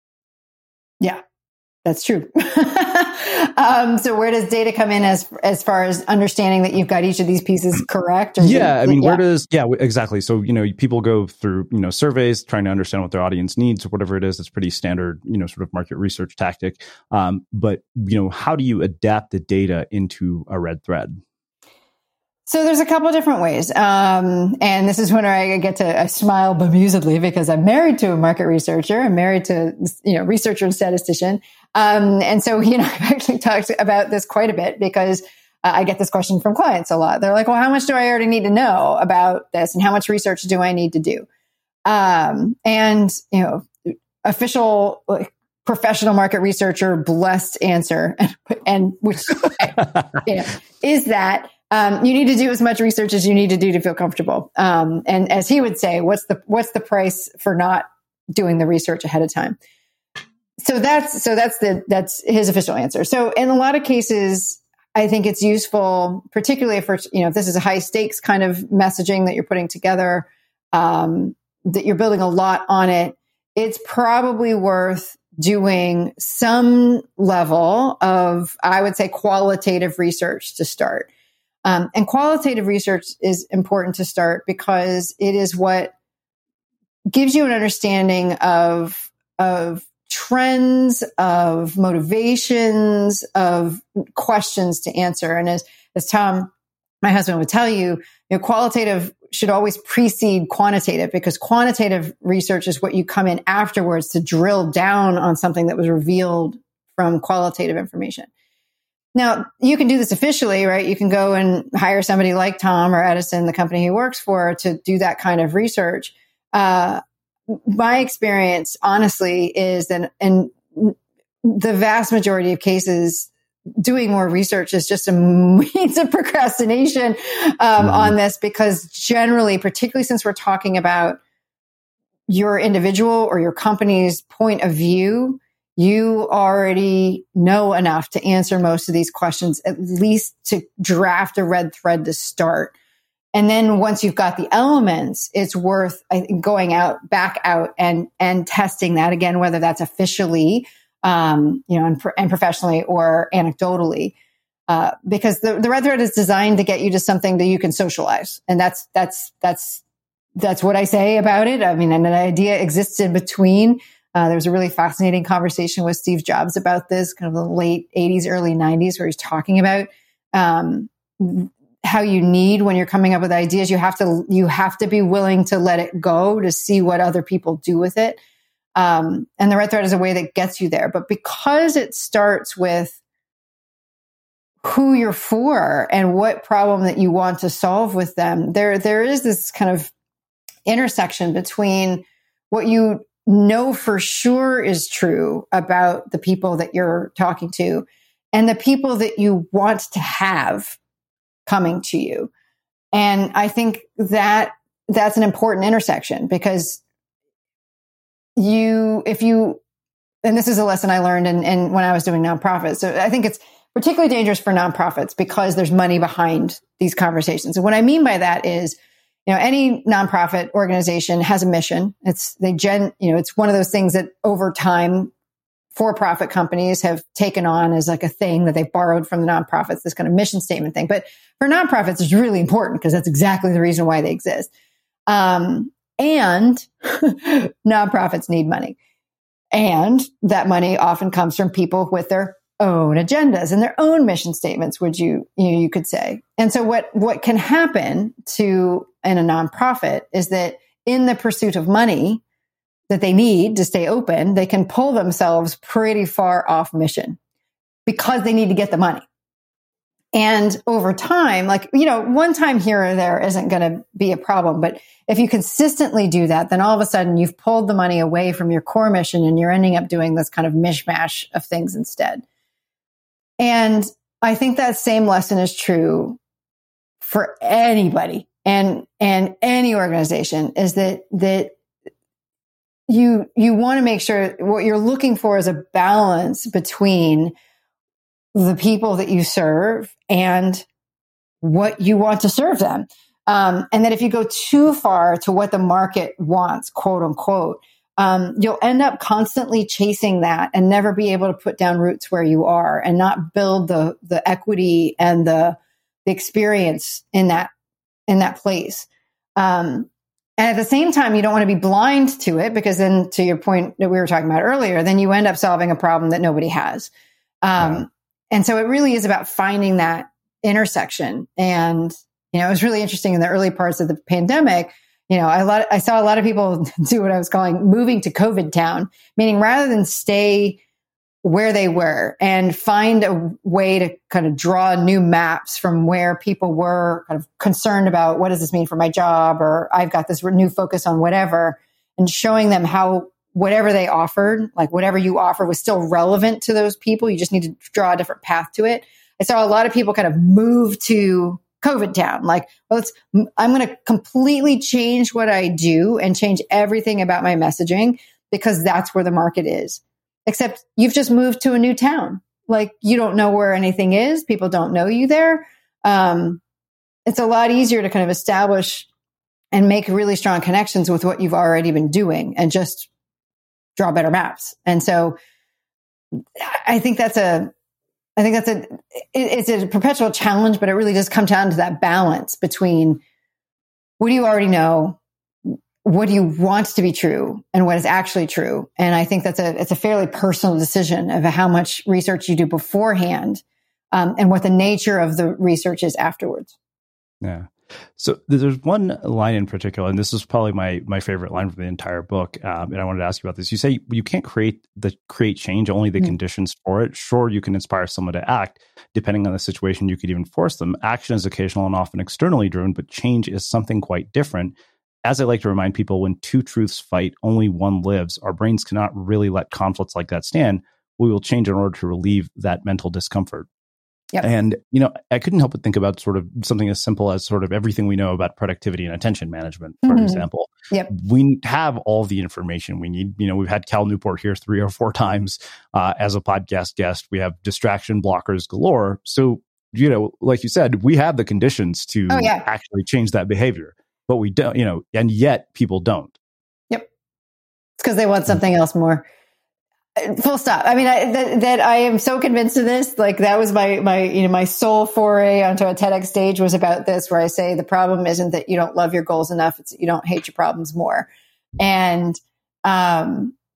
Yeah, that's true. um, so where does data come in as as far as understanding that you've got each of these pieces correct? Or yeah, it, I mean, yeah. where does, yeah, exactly. So, you know, people go through, you know, surveys trying to understand what their audience needs or whatever it is. It's pretty standard, you know, sort of market research tactic. Um, but, you know, how do you adapt the data into a red thread? So there's a couple of different ways. Um, and this is when I get to I smile bemusedly because I'm married to a market researcher. I'm married to, you know, researcher and statistician. Um, and so he and I have actually talked about this quite a bit because uh, I get this question from clients a lot. They're like, well, how much do I already need to know about this? And how much research do I need to do? Um, and, you know, official, like, professional market researcher, blessed answer, and, and which you know, is that Um, you need to do as much research as you need to do to feel comfortable. Um, and as he would say, what's the, what's the price for not doing the research ahead of time? So that's, so that's the, that's his official answer. So in a lot of cases, I think it's useful, particularly if, you know, if this is a high stakes kind of messaging that you're putting together, um, that you're building a lot on it. It's probably worth doing some level of, I would say, qualitative research to start. Um, and qualitative research is important to start because it is what gives you an understanding of, of trends, of motivations, of questions to answer. And as, as Tom, my husband, would tell you, you know, qualitative should always precede quantitative because quantitative research is what you come in afterwards to drill down on something that was revealed from qualitative information. Now, you can do this officially, right? You can go and hire somebody like Tom or Edison, the company he works for, to do that kind of research. Uh, my experience, honestly, is that in the vast majority of cases, doing more research is just a means of procrastination um, mm-hmm. on this because generally, particularly since we're talking about your individual or your company's point of view, you already know enough to answer most of these questions, at least to draft a red thread to start. And then once you've got the elements, it's worth I think, going out, back out and, and testing that again, whether that's officially, um, you know, and, and professionally or anecdotally. Uh, because the, the red thread is designed to get you to something that you can socialize. And that's, that's, that's, that's what I say about it. I mean, and an idea exists in between. Uh, there was a really fascinating conversation with Steve Jobs about this, kind of the late eighties, early nineties, where he's talking about um, how you need, when you're coming up with ideas, you have to you have to be willing to let it go to see what other people do with it. Um, and the red thread is a way that gets you there. But because it starts with who you're for and what problem that you want to solve with them, there there is this kind of intersection between what you know for sure is true about the people that you're talking to and the people that you want to have coming to you. And I think that that's an important intersection, because you, if you, and this is a lesson I learned in, in when I was doing nonprofits. So I think it's particularly dangerous for nonprofits because there's money behind these conversations. And what I mean by that is, you know, any nonprofit organization has a mission. It's they gen, you know, it's one of those things that over time, for-profit companies have taken on as like a thing that they've borrowed from the nonprofits, this kind of mission statement thing. But for nonprofits, it's really important because that's exactly the reason why they exist. Um, and nonprofits need money. And that money often comes from people with their own agendas and their own mission statements, would you, you know, you could say. And so what, what can happen to in a nonprofit is that in the pursuit of money that they need to stay open, they can pull themselves pretty far off mission because they need to get the money. And over time, like, you know, one time here or there isn't going to be a problem. But if you consistently do that, then all of a sudden you've pulled the money away from your core mission and you're ending up doing this kind of mishmash of things instead. And I think that same lesson is true for anybody and, and any organization, is that, that you, you want to make sure what you're looking for is a balance between the people that you serve and what you want to serve them. Um, and that if you go too far to what the market wants, quote unquote, um, you'll end up constantly chasing that and never be able to put down roots where you are and not build the, the equity and the, the experience in that, in that place. Um, and at the same time, you don't want to be blind to it, because then, to your point that we were talking about earlier, then you end up solving a problem that nobody has. Um, yeah. And so it really is about finding that intersection. And, you know, it was really interesting in the early parts of the pandemic. You know, I, lot, I saw a lot of people do what I was calling moving to COVID town, meaning rather than stay where they were and find a way to kind of draw new maps from where people were kind of concerned about, what does this mean for my job? Or I've got this new focus on whatever, and showing them how whatever they offered, like whatever you offer, was still relevant to those people. You just need to draw a different path to it. I saw a lot of people kind of move to COVID town. Like, well, it's, I'm going to completely change what I do and change everything about my messaging because that's where the market is. Except you've just moved to a new town. Like, you don't know where anything is. People don't know you there. Um, it's a lot easier to kind of establish and make really strong connections with what you've already been doing and just draw better maps. And so I think that's a, I think that's a, it, it's a perpetual challenge, but it really does come down to that balance between what do you already know, what do you want to be true, and what is actually true. And I think that's a, it's a fairly personal decision of how much research you do beforehand, um, and what the nature of the research is afterwards. Yeah. So there's one line in particular, and this is probably my my favorite line from the entire book. Um, and I wanted to ask you about this. You say you can't create the create change, only the mm-hmm. conditions for it. Sure, you can inspire someone to act. Depending on the situation, you could even force them. Action is occasional and often externally driven, but change is something quite different. As I like to remind people, when two truths fight, only one lives. Our brains cannot really let conflicts like that stand. We will change in order to relieve that mental discomfort. Yep. And, you know, I couldn't help but think about sort of something as simple as sort of everything we know about productivity and attention management, for mm-hmm. example. Yep. We have all the information we need. You know, we've had Cal Newport here three or four times uh, as a podcast guest. We have distraction blockers galore. So, you know, like you said, we have the conditions to oh, yeah. actually change that behavior, but we don't, you know, and yet people don't. Yep. It's because they want something else more. Full stop. I mean, I, that, that I am so convinced of this. Like, that was my, my, you know, my sole foray onto a TEDx stage was about this, where I say the problem isn't that you don't love your goals enough. It's that you don't hate your problems more. And, um,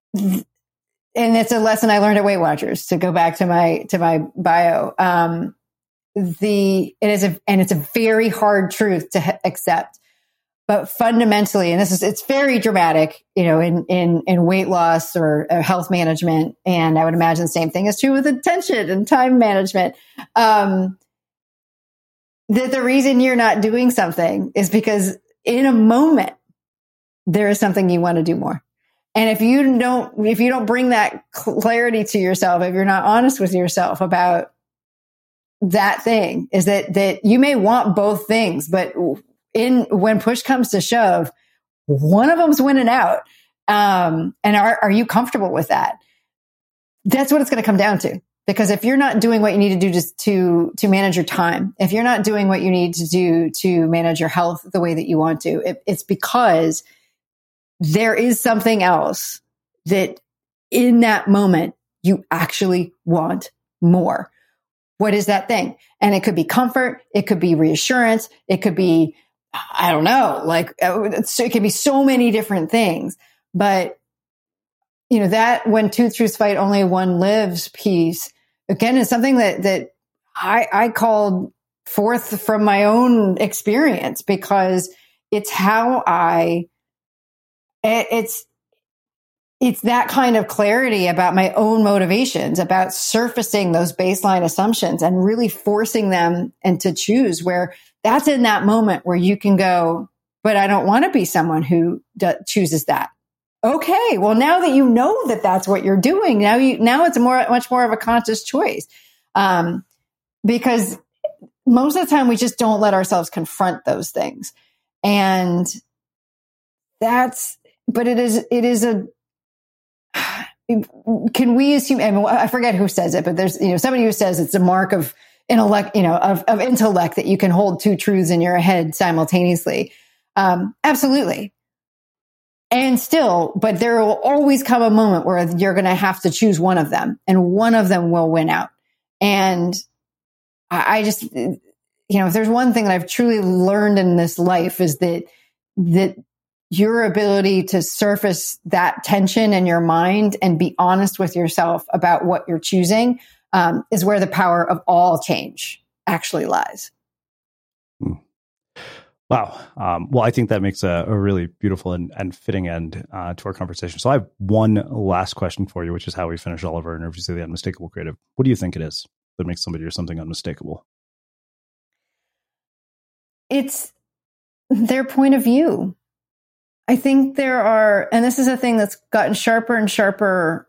and it's a lesson I learned at Weight Watchers, to go back to my, to my bio. Um, the, it is a, and it's a very hard truth to ha- accept, but fundamentally, and this is, it's very dramatic, you know, in, in, in weight loss or, or health management. And I would imagine the same thing is true with attention and time management. Um, that the reason you're not doing something is because in a moment, there is something you want to do more. And if you don't, if you don't bring that clarity to yourself, if you're not honest with yourself about that thing, is that, that you may want both things, but in, when push comes to shove, one of them's winning out. Um, and are, are you comfortable with that? That's what it's going to come down to. Because if you're not doing what you need to do just to, to manage your time, if you're not doing what you need to do to manage your health the way that you want to, it, it's because there is something else that in that moment you actually want more. What is that thing? And it could be comfort. It could be reassurance. It could be, I don't know, like it could be so many different things. But, you know, that when two truths fight, only one lives piece, again, is something that, that I, I called forth from my own experience, because it's how I, it's, it's that kind of clarity about my own motivations, about surfacing those baseline assumptions and really forcing them and to choose, where that's in that moment where you can go, but I don't want to be someone who do- chooses that. Okay. Well, now that you know that that's what you're doing, now you, now it's more, much more of a conscious choice. Um, because most of the time we just don't let ourselves confront those things. And that's, but it is, it is a, can we assume, I mean, I forget who says it, but there's, you know, somebody who says it's a mark of intellect, you know, of, of intellect that you can hold two truths in your head simultaneously. Um, absolutely. And still, but there will always come a moment where you're going to have to choose one of them, and one of them will win out. And I, I just, you know, if there's one thing that I've truly learned in this life, is that, that your ability to surface that tension in your mind and be honest with yourself about what you're choosing, um, is where the power of all change actually lies. Hmm. Wow. Um, well, I think that makes a, a really beautiful and, and fitting end uh, to our conversation. So I have one last question for you, which is how we finish all of our interviews of the Unmistakable Creative. What do you think it is that makes somebody or something unmistakable? It's their point of view. I think there are, and this is a thing that's gotten sharper and sharper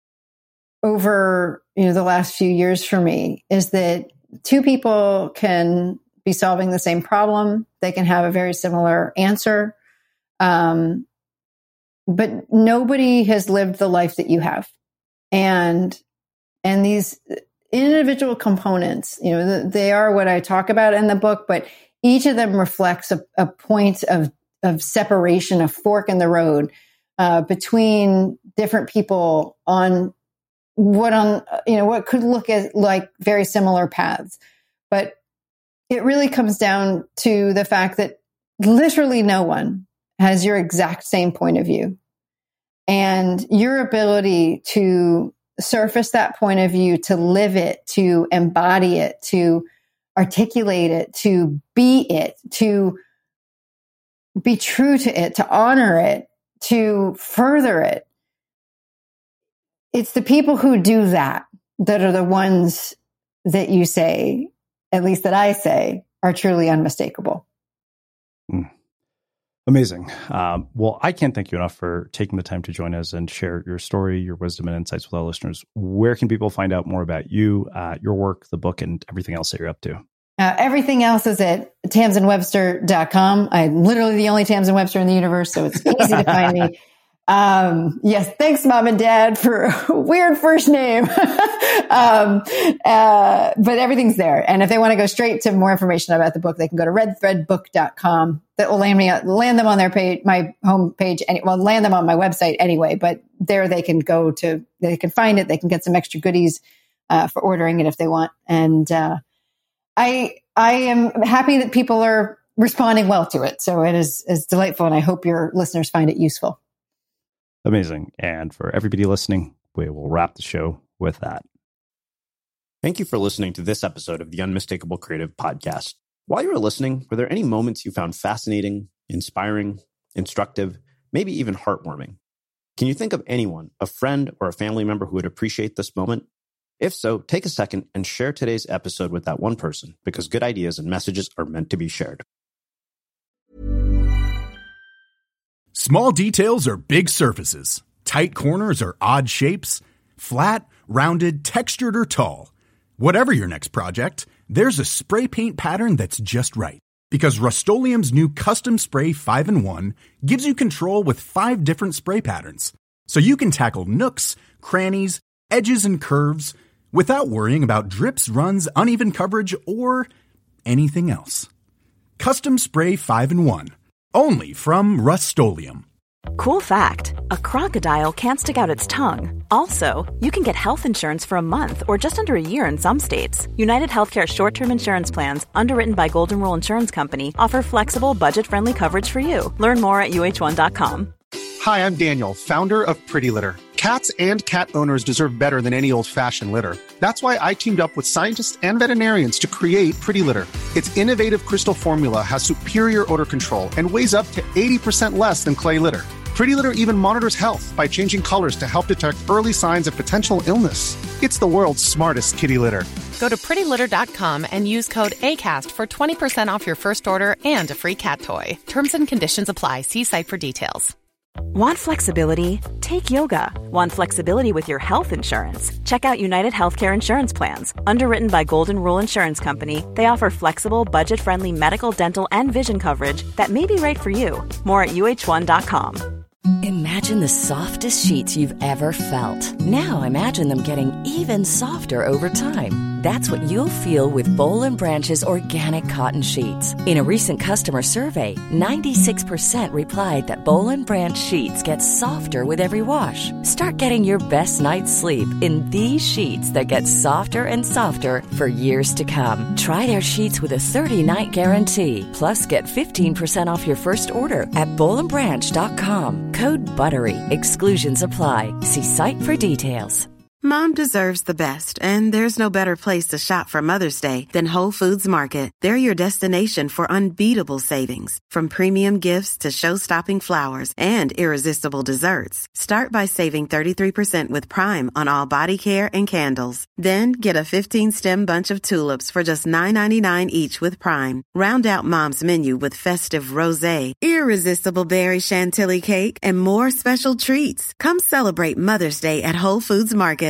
over, you know, the last few years for me, is that two people can be solving the same problem. They can have a very similar answer. Um, but nobody has lived the life that you have. And, and these individual components, you know, they are what I talk about in the book, but each of them reflects a, a point of, of separation, a fork in the road, uh, between different people on what on, you know, what could look at like very similar paths. But it really comes down to the fact that literally no one has your exact same point of view. And your ability to surface that point of view, to live it, to embody it, to articulate it, to be it, to be true to it, to honor it, to further it. It's the people who do that that are the ones that you say, at least that I say, are truly unmistakable. Mm. Amazing. Um, well, I can't thank you enough for taking the time to join us and share your story, your wisdom, and insights with our listeners. Where can people find out more about you, uh, your work, the book, and everything else that you're up to? Uh, everything else is at tamsin webster dot com. I'm literally the only Tamsin Webster in the universe, so it's easy to find me. Um, yes, thanks, Mom and Dad, for a weird first name. um, uh, but everything's there. And if they want to go straight to more information about the book, they can go to red thread book dot com. That will land me, land them on their page, my home page, any, well, land them on my website anyway, but there they can go to, they can find it. They can get some extra goodies, uh, for ordering it if they want. And, uh, I, I am happy that people are responding well to it. So it is, is delightful. And I hope your listeners find it useful. Amazing. And for everybody listening, we will wrap the show with that. Thank you for listening to this episode of the Unmistakable Creative Podcast. While you were listening, were there any moments you found fascinating, inspiring, instructive, maybe even heartwarming? Can you think of anyone, a friend or a family member who would appreciate this moment? If so, take a second and share today's episode with that one person, because good ideas and messages are meant to be shared. Small details are big surfaces. Tight corners are odd shapes. Flat, rounded, textured, or tall. Whatever your next project, there's a spray paint pattern that's just right. Because Rust-Oleum's new Custom Spray five in one gives you control with five different spray patterns. So you can tackle nooks, crannies, edges, and curves without worrying about drips, runs, uneven coverage, or anything else. Custom Spray five in one. Only from Rust-Oleum. Cool fact, a crocodile can't stick out its tongue. Also, you can get health insurance for a month or just under a year in some states. United Healthcare short-term insurance plans, underwritten by Golden Rule Insurance Company, offer flexible, budget-friendly coverage for you. Learn more at U H one dot com. Hi, I'm Daniel, founder of Pretty Litter. Cats and cat owners deserve better than any old-fashioned litter. That's why I teamed up with scientists and veterinarians to create Pretty Litter. Its innovative crystal formula has superior odor control and weighs up to eighty percent less than clay litter. Pretty Litter even monitors health by changing colors to help detect early signs of potential illness. It's the world's smartest kitty litter. Go to pretty litter dot com and use code ACAST for twenty percent off your first order and a free cat toy. Terms and conditions apply. See site for details. Want flexibility? Take yoga. Want flexibility with your health insurance? Check out United Healthcare Insurance Plans. Underwritten by Golden Rule Insurance Company, they offer flexible, budget-friendly medical, dental, and vision coverage that may be right for you. More at U H one dot com. Imagine the softest sheets you've ever felt. Now imagine them getting even softer over time. That's what you'll feel with Boll and Branch's organic cotton sheets. In a recent customer survey, ninety-six percent replied that Boll and Branch sheets get softer with every wash. Start getting your best night's sleep in these sheets that get softer and softer for years to come. Try their sheets with a thirty-night guarantee. Plus, get fifteen percent off your first order at boll and branch dot com. Code BUTTERY. Exclusions apply. See site for details. Mom deserves the best, and there's no better place to shop for Mother's Day than Whole Foods Market. They're your destination for unbeatable savings, from premium gifts to show-stopping flowers and irresistible desserts. Start by saving thirty-three percent with Prime on all body care and candles. Then get a fifteen-stem bunch of tulips for just nine ninety-nine each with Prime. Round out Mom's menu with festive rosé, irresistible berry chantilly cake, and more special treats. Come celebrate Mother's Day at Whole Foods Market.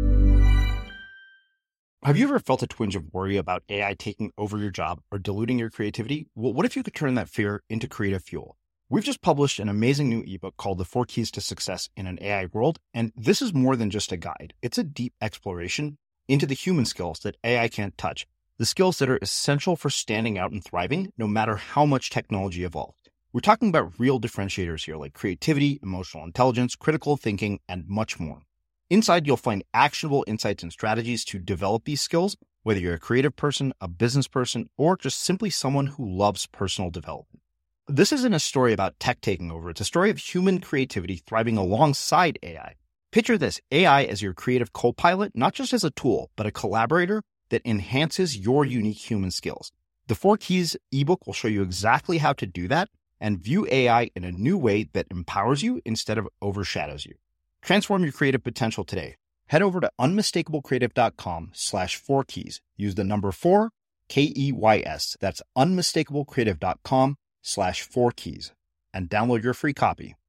Have you ever felt a twinge of worry about A I taking over your job or diluting your creativity? Well, what if you could turn that fear into creative fuel? We've just published an amazing new ebook called The Four Keys to Success in an A I World, and this is more than just a guide. It's a deep exploration into the human skills that A I can't touch, the skills that are essential for standing out and thriving, no matter how much technology evolved. We're talking about real differentiators here, like creativity, emotional intelligence, critical thinking, and much more. Inside, you'll find actionable insights and strategies to develop these skills, whether you're a creative person, a business person, or just simply someone who loves personal development. This isn't a story about tech taking over. It's a story of human creativity thriving alongside A I. Picture this, A I as your creative co-pilot, not just as a tool, but a collaborator that enhances your unique human skills. The Four Keys ebook will show you exactly how to do that and view A I in a new way that empowers you instead of overshadows you. Transform your creative potential today. Head over to unmistakablecreative.com slash four keys. Use the number four, K E Y S. That's unmistakablecreative.com slash four keys. And download your free copy.